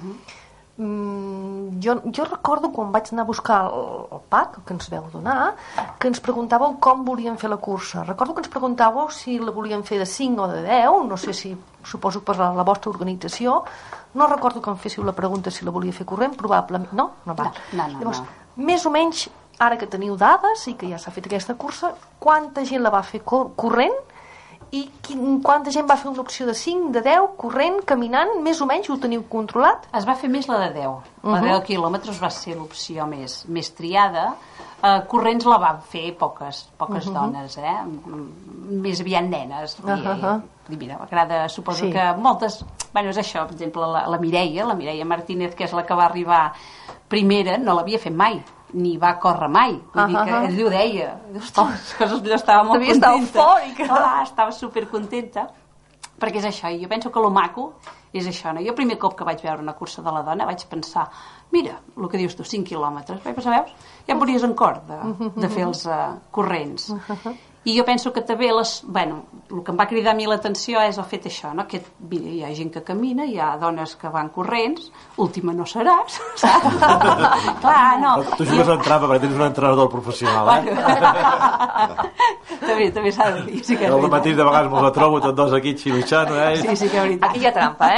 Jo recordo quan vaig anar a buscar el pack que ens veu donar, que ens preguntàveu com volien fer la cursa. Recordo que ens preguntàveu si la volien fer de 5 o de 10, no sé si, suposo per la vostra organització. No recordo que em féssiu la pregunta si la volia fer corrent, probablement. No? No. Llavors, més o menys, ara que teniu dades i que ja s'ha fet aquesta cursa, quanta gent la va fer corrent i quanta gent va fer una opció de 5, de 10, corrent, caminant, més o menys ho teniu controlat? Es va fer més la de 10. La de 10 quilòmetres va ser l'opció més triada. Corrents la van fer poques dones, més aviat nenes. Mira, m'agrada, suposo que moltes... Bueno, és això, per exemple, la Mireia Martínez, que és la que va arribar primera, no l'havia fet mai, ni va córrer mai. Vull dir que ell ho deia. Estava molt contenta. Estava eufòrica. Estava supercontenta. Perquè és això, i jo penso que lo maco és això, no? Jo el primer cop que vaig veure una cursa de la dona vaig pensar, mira, el que dius tu, 5 quilòmetres, vaig pensar, veus? Ja em veuries en cor de fer els corrents. I jo penso que també el que em va cridar a mi l'atenció és el fet això, no? Que mira, hi ha gent que camina, hi ha dones que van corrents, última no seràs, saps? Clar, no. Tu jugues en trampa perquè tens un entrenador professional, També s'ha de dir. Sí que el matí de vegades mos la trobo tots dos aquí xiluixant, Sí, que és veritat. Aquí hi ha trampa,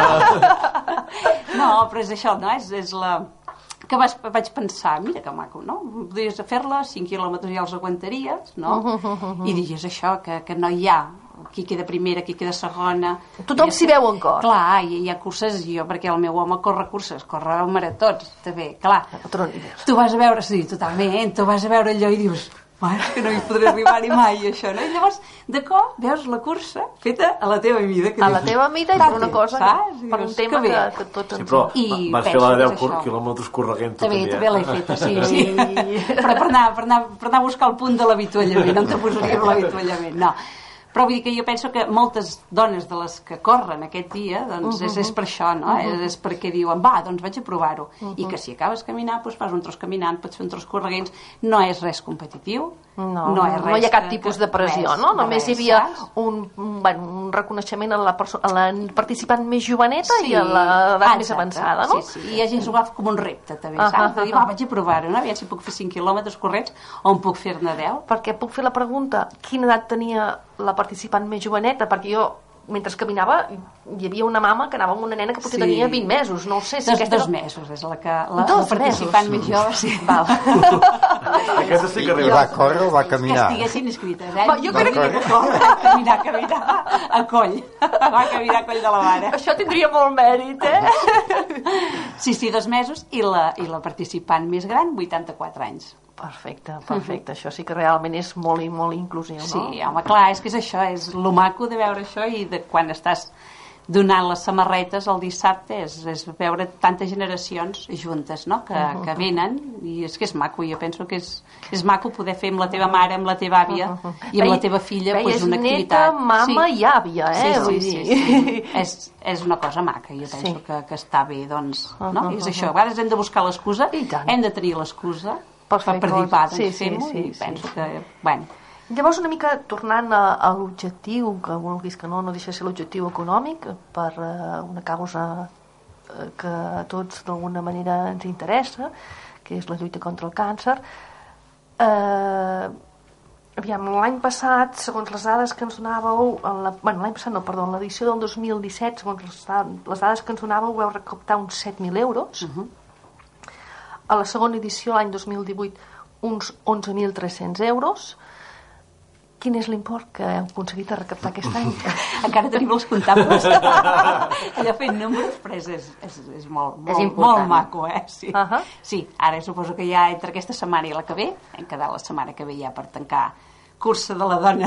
No, però és això, no? És la... que vaig pensar, mira que maco, no? Podries fer-la, 5 quilòmetres ja els aguantaries, no? I digues això, que no hi ha qui queda primera, qui queda segona... Tothom s'hi veu en cor. Clar, i hi ha curses, perquè el meu home corre curses, corre maratons, també, clar. Tu vas a veure, sí, totalment, tu vas a veure allò i dius... és que no hi podré arribar-hi mai, això, no? I llavors, de cop, veus la cursa feta a la teva mida. A la teva mida i per una cosa, per un tema que tots ens... Sí, però vas fer la de 10 quilòmetres corregent tu també. També l'he feta, sí. Però per anar a buscar el punt de l'avituallament, on te posaríem l'avituallament, no. Però vull dir que jo penso que moltes dones de les que corren aquest dia, doncs és per això, no? És perquè diuen, doncs vaig a provar-ho. I que si acabes caminant, doncs fas un tros caminant, pots fer un tros correguents, no és res competitiu, no hi ha cap tipus de pressió, no? Només hi havia un reconeixement a la participant més joveneta i a l'edat més avançada, no? Sí, i a gent s'ho agafa com un repte, també, saps? De dir, vaig a provar-ho, no? Aviam si puc fer 5 quilòmetres corrents o en puc fer-ne 10. Perquè puc fer la pregunta, quina edat tenia la participant més joveneta? Perquè jo, mentre caminava, hi havia una mama que anava amb una nena que potser tenia 20 mesos, no ho sé. Dos mesos, és la participant més jove, sí. Aquesta sí que arriba. Va córrer o va caminar? Que estiguessin inscrites, Jo crec que caminar a coll. Va caminar a coll de la mare. Això tindria molt mèrit, Sí, 2 mesos, i la participant més gran, 84 anys. Perfecte. Això sí que realment és molt i molt inclusiu, no? Sí, home, clar, és que és això, és lo maco de veure això i de quan estàs donant les samarretes el dissabte és veure tantes generacions juntes, no? Que venen, i és que és maco, jo penso que és maco poder fer amb la teva mare, amb la teva àvia i amb la teva filla una activitat. Neta, mama i àvia, Sí. És una cosa maca, jo penso que està bé, doncs, no? És això, a vegades hem de buscar l'excusa, hem de tenir l'excusa per dir, doncs fem-ho, i penso que, Llavors, una mica tornant a l'objectiu, que vulguis que no deixa de ser l'objectiu econòmic, per una causa que a tots d'alguna manera ens interessa, que és la lluita contra el càncer. Aviam, l'any passat, segons les dades que ens donàveu, l'any passat no, perdó, l'edició del 2017, segons les dades que ens donàveu, vau recaptar uns 7.000 euros. A la segona edició, l'any 2018, uns 11.300 euros. Quin és l'import que heu aconseguit recaptar aquest any? Encara tenim els comptables. Allò fent números, però és molt maco, Sí, ara suposo que ja entre aquesta setmana i la que ve, hem quedat la setmana que ve ja per tancar cursa de la dona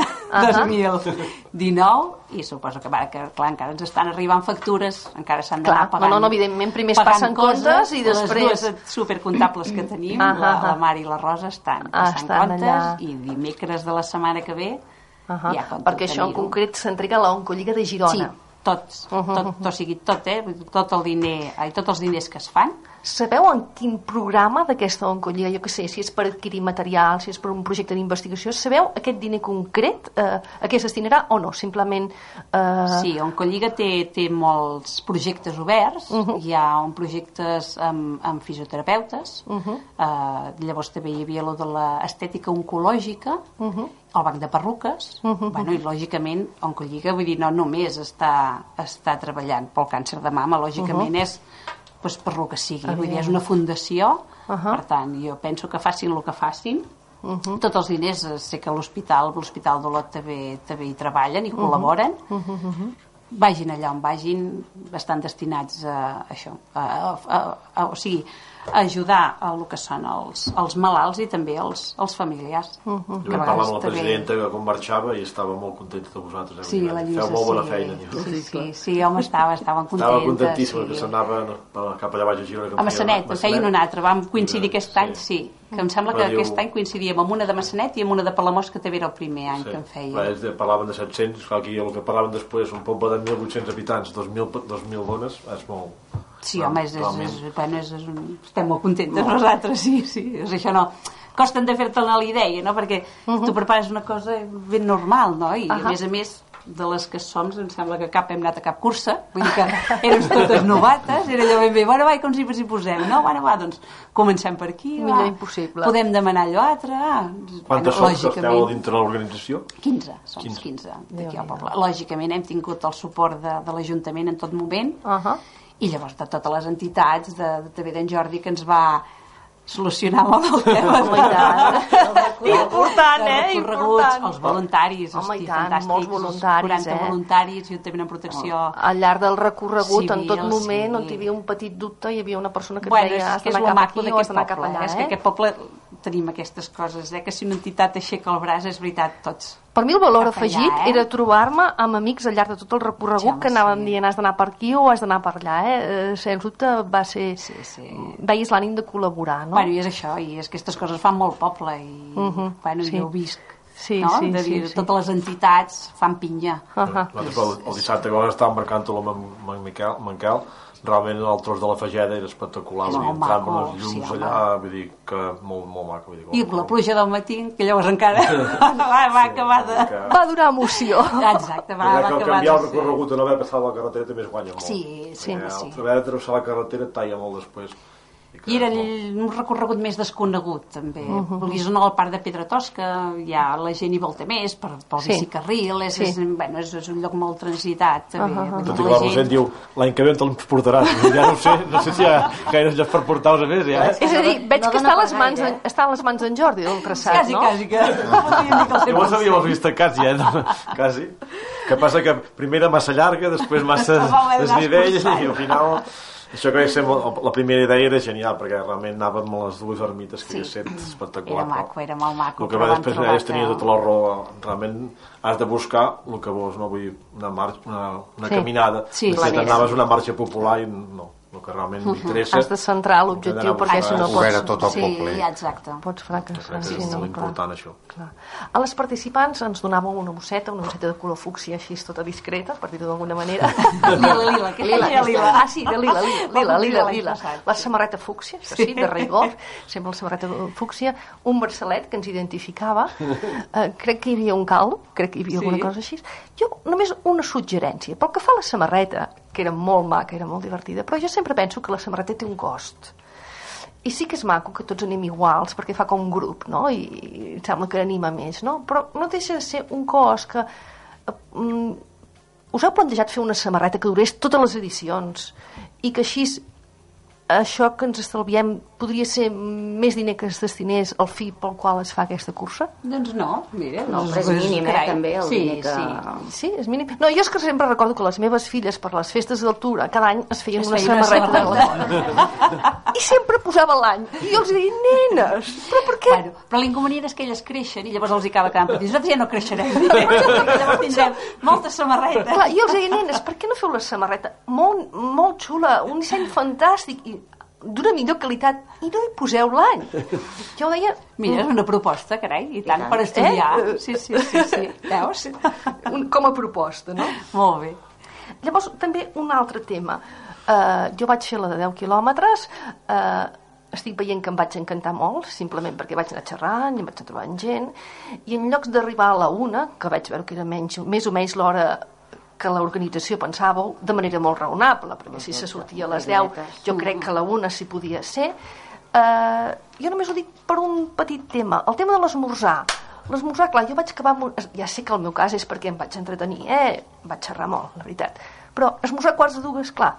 2019, i suposo que clar, encara ens estan arribant factures, encara s'han d'anar pagant. No, evidentment, primer es passen comptes i després... Les dues supercomptables que tenim, la Mar i la Rosa, estan passant comptes, i dimecres de la setmana que ve ja compten. Perquè això en concret s'entrega a l'Oncolliga de Girona. Sí, o sigui, tot el diner, tots els diners que es fan. Sabeu en quin programa d'aquesta Oncolliga, jo què sé, si és per adquirir material, si és per un projecte d'investigació, sabeu aquest diner concret a què es destinarà o no? Simplement... Sí, Oncolliga té molts projectes oberts, hi ha projectes amb fisioterapeutes, llavors també hi havia lo de l'estètica oncològica, el banc de perruques, i lògicament Oncolliga, vull dir, no només està treballant pel càncer de mama, lògicament és per lo que sigui, vull dir, és una fundació, per tant, jo penso que facin el que facin, tots els diners, sé que l'Hospital d'Olot també hi treballen i col·laboren, vagin allà on vagin, estan destinats a això, o sigui, a ajudar a el que són els malalts i també els familiars. Jo vaig parlar amb la presidenta que quan marxava i estava molt contenta de vosaltres. Sí, la Lluïsa, feu molt bona feina. Sí, home, estaven contentes. Estava contentíssima que s'anava cap allà baix a Girona. A Massanet, en feien un altre, vam coincidir aquest any, sí, que em sembla que aquest any coincidíem amb una de Massanet i amb una de Palamós, que també era el primer any que en feien. Parlaven de 700, aquí el que parlaven després, un poble de 1.800 habitants, 2.000 dones, és molt... Sí, home, estem molt contentes nosaltres, sí, és això no. costen de fer-te-ne la idea, no? Perquè tu prepares una cosa ben normal, no? I a més, de les que som, em sembla que cap hem anat a cap cursa, vull dir que érem totes novates, era allò ben bé, bueno, va, i com si posem, no? Bueno, va, doncs comencem per aquí, va. Millor impossible. Podem demanar allò altre, Quantes sou que esteu dintre l'organització? 15, som 15 d'aquí al poble. Lògicament hem tingut el suport de l'Ajuntament en tot moment, i llavors de totes les entitats, també d'en Jordi, que ens va solucionar molt el tema. Important, important. Els voluntaris, home, hosti, i tant, fantàstics, molts voluntaris, 40 voluntaris, juntament amb protecció. Al llarg del recorregut, en tot civil, moment, on hi havia un petit dubte, hi havia una persona que et Bueno, deia has és d'anar lo cap maco aquí o has d'anar cap allà. És que aquest poble tenim aquestes coses, que si una entitat aixeca el braç, és veritat, tots. Per mi el valor Cap allà, afegit era trobar-me amb amics al llarg de tot el recorregut que anaven dient has d'anar per aquí o has d'anar per allà. Sens dubte va ser... Veies l'ànim de col·laborar, no? Bueno, i és això, i és que aquestes coses fan molt poble, i bueno, jo ho visc. Sí, no? sí, De dir, sí. totes les entitats fan pinya. Nosaltres el dissabte que estàvem marcant-ho amb Manquel, realment el tros de la Fageda era espectacular, És vull dir, molt entrant amb maco, els llums sí, allà, vull dir que molt, molt maco. Vull dir, I la pluja del matí, que llavors encara va acabar de... Va durar emoció. Exacte, va que acabar canviar el de ser... recorregut en haver passat la carretera també es guanya molt. Sí. Haver de travessar la carretera et talla molt després. I era un recorregut més desconegut, també. Volies anar al parc de Pedra Tosca, ja la gent hi volta més, pel bicicarril, és un lloc molt transitat, també. Tot i que la Rosent diu, l'any que ve on te'ls portaràs? Ja no sé si hi ha gaires llocs per portar-los a més, ja. És a dir, veig que està a les mans d'en Jordi, del traçat, no? Quasi, que... Llavors havíem vist tacats, ja, quasi. Que passa que primer era massa llarga, després massa desnivell, i al final... Això que la primera idea era genial, perquè realment anàvem a les dues ermites, que havia estat espectacular. Era molt maco. El que va després és tenir tota la raó. Realment has de buscar el que vols, no? Vull dir, una caminada. Sí, anaves una marxa popular i no. El que realment m'interessa... Has de centrar l'objectiu perquè si no pots... Obert a tot el poble. Sí, exacte. Pots fracassar. És molt important, això. A les participants ens donàveu una bosseta de color fúcsia, així tota discreta, per dir-ho d'alguna manera. Lila. Ah, sí, de lila. La samarreta fúcsia, això sí, de rigor, sempre la samarreta fúcsia, un braçalet que ens identificava, crec que hi havia un caldo, crec que hi havia alguna cosa així. Jo, només una suggerència, pel que fa a la samarreta, que era molt maca, era molt divertida, però jo sempre penso que la samarreta té un cost. I sí que és maco que tots anem iguals, perquè fa com un grup, no? I em sembla que anima més, no? Però no deixa de ser un cost que... us heu plantejat fer una samarreta que durés totes les edicions i que així això que ens estalviem podria ser més diner que es destinés al fi pel qual es fa aquesta cursa? Doncs no, mira. No, però és mínim, també, el diner que... Sí, és mínim. No, jo és que sempre recordo que les meves filles, per les festes d'altura, cada any es feien una samarreta. I sempre posava l'any. I jo els deia, nenes, però per què? Bueno, però l'inconvenient és que elles creixen i llavors els hi acaba quedant petits. Nosaltres ja no creixerem. Llavors tindrem moltes samarretes. Clar, jo els deia, nenes, per què no feu la samarreta? Molt xula, un disseny fantàstic i d'una millor qualitat i no hi poseu l'any. Jo deia... Mira, és una proposta, carai, i tant, per estudiar. Sí. Veus? Com a proposta, no? Molt bé. Llavors, també un altre tema. Jo vaig fer la de 10 quilòmetres, estic veient que em vaig encantar molt, simplement perquè vaig anar xerrant i em vaig anar trobant gent, i en llocs d'arribar a la 1, que vaig veure que era més o menys l'hora que l'organització pensàveu de manera molt raonable, perquè si se sortia a les 10 jo crec que a la 1 s'hi podia ser. Jo només ho dic per un petit tema, el tema de l'esmorzar. L'esmorzar, clar, jo vaig acabar ja sé que el meu cas és perquè em vaig entretenir, vaig xerrar molt, la veritat, però esmorzar quarts de 2, clar,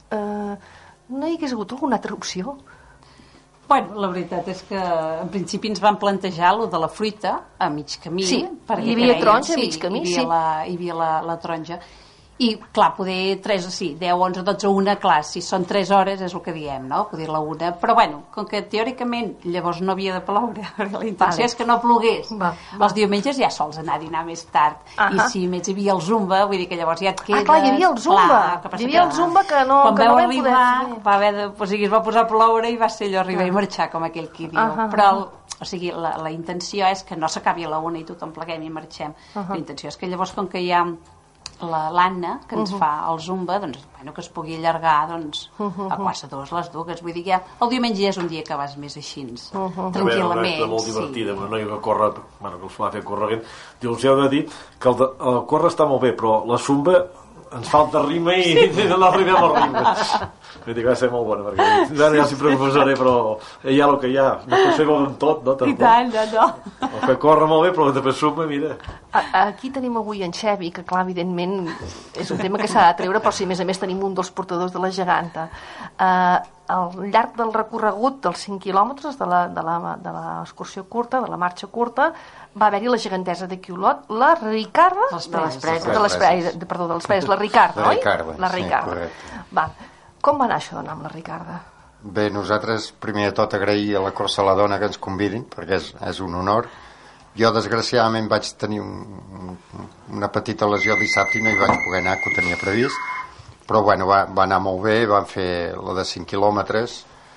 no hi hagués hagut alguna altra opció? Bueno, la veritat és que en principi ens van plantejar lo de la fruita a mig camí. Sí, hi havia taronja a mig camí, sí. Hi havia la taronja. I, clar, poder 3 o 10, 11, 12, 1, clar, si són 3 hores és el que diem, no? Poder la 1. Però, bueno, com que teòricament llavors no havia de ploure, la intenció és que no plogués. Els diumenges ja sols anar a dinar més tard. I si més hi havia el Zumba, vull dir que llavors ja et quedes... Ah, clar, hi havia el Zumba. Hi havia el Zumba que no vam poder fer. Va haver de... O sigui, es va posar a ploure i va ser allò arribar i marxar, com aquell qui diu. Però... O sigui, la intenció és que no s'acabi a la 1 i tothom pleguem i marxem. La intenció és que llavors, com que hi ha l'Anna, que ens fa el Zumba, doncs, bueno, que es pugui allargar doncs, a quasi les dues. Vull dir que el diumenge és un dia que vas més així, tranquil·lament. És molt divertida, una noia que corre, bueno, que us fa fer corrent. Diu, us heu de dir que el córrer està molt bé, però la Zumba ens falta rima i no arribem al ritme. Vull dir que va ser molt bona, perquè ja sempre ho posaré, però hi ha el que hi ha. No pot ser com tot, no? I tant, no. El que corre molt bé, però el que també Zumba, mira. Aquí tenim avui en Xevi, que clar, evidentment és un tema que s'ha de treure, però si a més tenim un dels portadors de la geganta. Al llarg del recorregut dels 5 quilòmetres de l'excursió curta, de la marxa curta, va haver-hi la gegantesa de Quiolot, la Ricarda... De les Preses, la Ricarda, oi? La Ricarda. Com va anar això d'anar amb la Ricarda? Bé, nosaltres, primer de tot, agrair a la Corsa la Dona que ens convidin, perquè és un honor. Jo, desgraciadament, vaig tenir una petita lesió dissabte i no hi vaig poder anar, que ho tenia previst, però bueno, va anar molt bé, vam fer la de 5 quilòmetres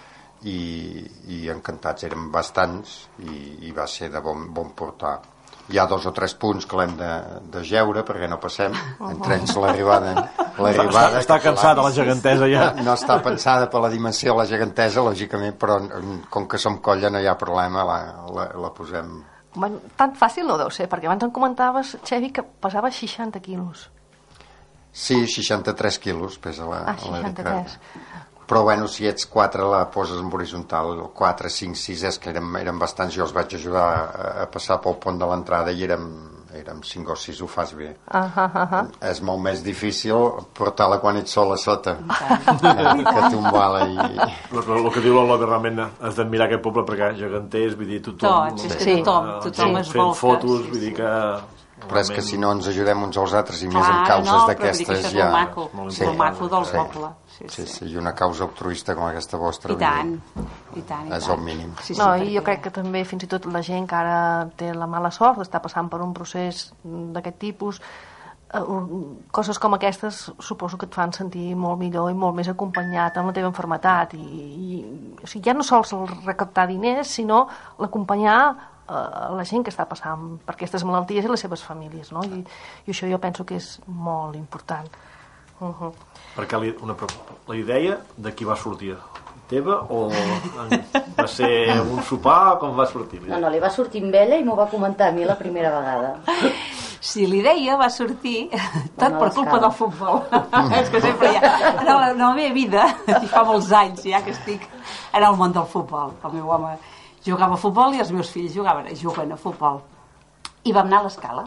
i encantats, érem bastants i va ser de bon portar. Hi ha 2 o 3 punts que l'hem de geure perquè no passem, entre ells l'arribada. Està cansada la gegantesa ja. No està pensada per la dimensió de la gegantesa, lògicament, però com que som colla no hi ha problema, la posem. Bueno, tan fàcil no deu ser, perquè abans em comentaves, Xevi, que pesava 60 quilos. Sí, 63 quilos pesa la 63. Però bueno, si ets 4 la poses en horitzontal, 4, 5, 6 és que eren bastants, jo els vaig ajudar a passar pel pont de l'entrada i érem 5 o 6, ho fas bé. És molt més difícil portar-la quan ets sol a sota que tombar-la el que diu l'Olga, realment has d'admirar aquest poble perquè geganters, vull dir, tothom es vol fent fotos, vull dir que però és que si no ens ajudem uns als altres i més en causes d'aquestes ja... el maco del poble. Sí, i una causa altruista com aquesta vostra i tant. És el mínim. I jo crec que també fins i tot la gent que ara té la mala sort d'estar passant per un procés d'aquest tipus, coses com aquestes suposo que et fan sentir molt millor i molt més acompanyat amb la teva malaltia o sigui, ja no sols el recaptar diners sinó l'acompanyar a la gent que està passant per aquestes malalties i les seves famílies, no? I això jo penso que és molt important. Perquè la idea de qui va sortir? Teva o va ser un sopar? Com va sortir? No, li va sortir amb ella i m'ho va comentar a mi la primera vegada. Si l'idea va sortir tot per culpa del futbol. És que sempre en la meva vida, i fa molts anys ja que estic en el món del futbol, el meu home jugava a futbol i els meus fills juguen a futbol. I vam anar a l'Escala,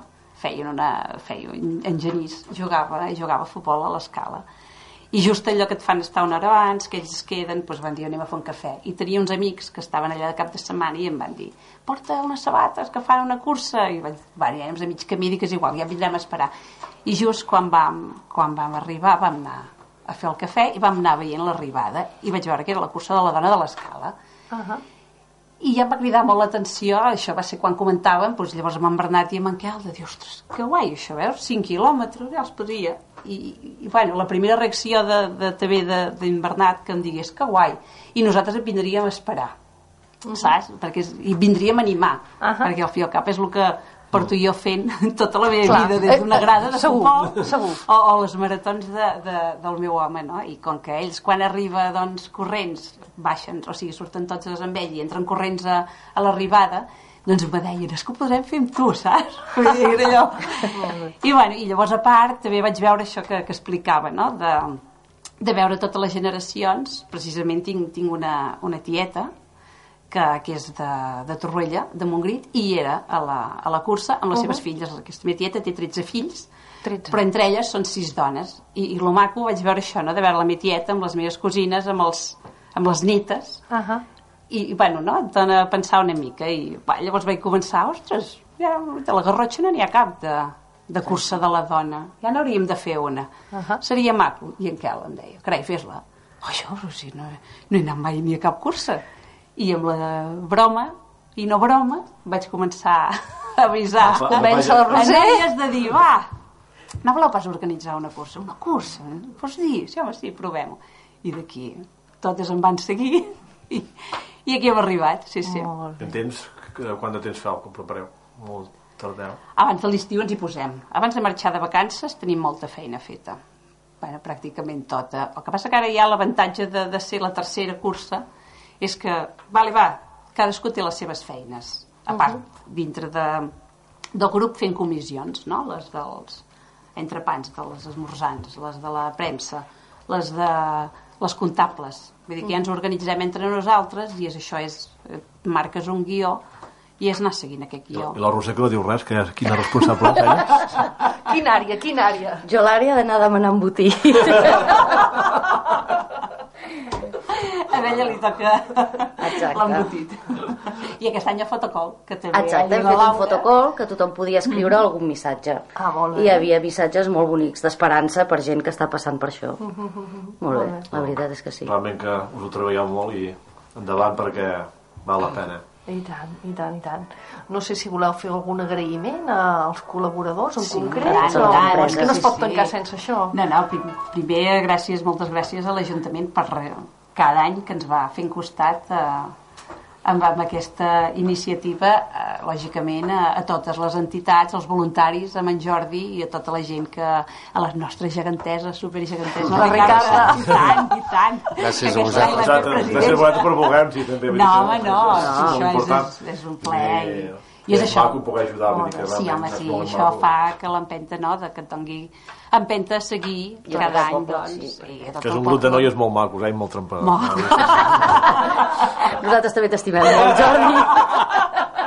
en Genís jugava a futbol a l'Escala. I just allò que et fan estar una hora abans, que ells es queden, doncs van dir anem a fer un cafè. I tenia uns amics que estaven allà de cap de setmana i em van dir porta unes sabates que fan una cursa. I vaig dir, ja anem a mig camí, dic que és igual, ja vindrem a esperar. I just quan vam arribar vam anar a fer el cafè i vam anar veient l'arribada i vaig veure que era la cursa de la dona de l'Escala. I ja em va cridar molt l'atenció, això va ser quan comentàvem, doncs llavors amb en Bernat i amb en Quel, de dir, ostres, que guai això, veus? 5 quilòmetres, ja els podria. I bueno, la primera reacció també d'en Bernat que em digués, que guai, i nosaltres et vindríem a esperar, saps? I vindríem a animar, perquè al fi al cap és el que porto jo fent tota la meva vida des d'una grada de futbol o les maratons del meu home, no? I com que ells quan arriba doncs corrents baixen, o sigui surten tots amb ell i entren corrents a l'arribada, doncs em deien, és que ho podrem fer amb tu, saps? Era allò. I llavors a part també vaig veure això que explicava, no? De veure totes les generacions. Precisament tinc una tieta que és de Torroella, de Montgrí, i era a la cursa amb les seves filles. Aquesta meva tieta té 13 fills, però entre elles són 6 dones. I el maco vaig veure això, no? De veure la meva tieta amb les meves cosines, amb les netes. I bueno, no? Et dona a pensar una mica. I llavors vaig començar, ostres, ja, de la Garrotxa no n'hi ha cap de cursa de la dona. Ja n'hauríem de fer una. Seria maco. I en Quel em deia, carai, fes-la. Això, si no he anat mai ni a cap cursa. I amb la broma i no broma vaig començar a avisar a noies de dir, va, no voleu pas organitzar una cursa? Una cursa? Pots dir? Sí, home, sí, provem-ho. I d'aquí totes em van seguir i aquí hem arribat, sí. Quant de temps fa que ho prepareu? Molt. Abans de l'estiu ens hi posem. Abans de marxar de vacances tenim molta feina feta. Bueno, pràcticament tota. El que passa que ara hi ha l'avantatge de ser la tercera cursa és que, cadascú té les seves feines. A part, dintre del grup fent comissions, no? Les dels entrepans, de les esmorzants, les de la premsa, les comptables. Vull dir que ja ens organitzem entre nosaltres i això és, marques un guió i és anar seguint aquest guió. I la Roser que no diu res, que quina responsable és ella? Quina àrea? Jo l'àrea d'anar a demanar embotí. A ella li toca l'embotit. I aquest any el fotocol, que també... Exacte, hem fet un fotocol que tothom podia escriure algun missatge. I hi havia missatges molt bonics d'esperança per gent que està passant per això. Molt bé, la veritat és que sí. Realment que us ho treballeu molt i endavant perquè val la pena. I tant. No sé si voleu fer algun agraïment als col·laboradors en concret. És que no es pot tancar sense això. No, primer moltes gràcies a l'Ajuntament per cada any que ens va fent costat amb aquesta iniciativa, lògicament a totes les entitats, als voluntaris, a en Jordi i a tota la gent a les nostres geganteses, supergeganteses. La Ricarda. I tant. Gràcies a vosaltres. Gràcies a vosaltres per voler-nos i també. No, això és un plaer. I és això. Maco poder ajudar, sí, home, sí, això fa que l'empenta, no?, que et doni empenta a seguir cada any, doncs. Que és un grup de noies molt macos, i molt trempadors. Nosaltres també t'estimem molt, Jordi.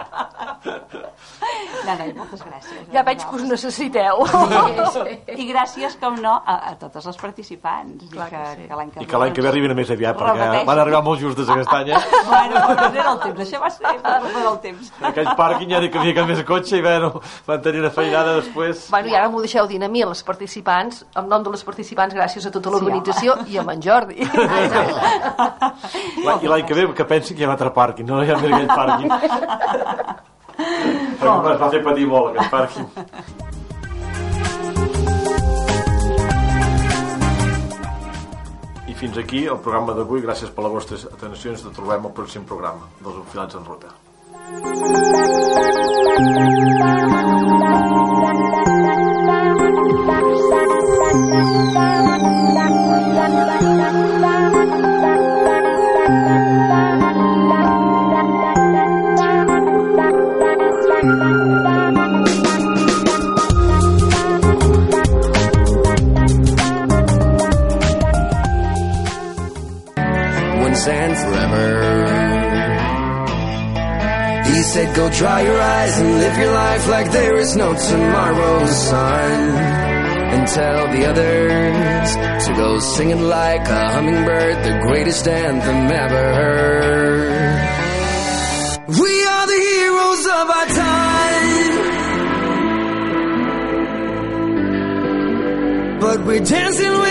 Moltes gràcies. Ja veig que us necessiteu. I gràcies, com no, a totes les participants. I que l'any que ve arribin més aviat, perquè van arribar molt justes aquest any. Bueno, era el temps, això va ser el temps. Aquell pàrquing ja dic que havia que més cotxe i bueno, van tenir una feinada després. Bueno, i ara m'ho deixeu dir a mi, a les participants, en nom de les participants, gràcies a tota l'organització i a en Jordi. I l'any que ve que pensi que hi ha un altre pàrquing, no hi ha més aquell pàrquing. Perquè es va fer patir molt aquest pàrquing. I fins aquí el programa d'avui. Gràcies per les vostres atencions. Ens trobem al pròxim programa dels Enfilats en Ruta. And forever he said, go dry your eyes and live your life like there is no tomorrow, son, and tell the others to go singing like a hummingbird, the greatest anthem ever heard. We are the heroes of our time, but we're dancing with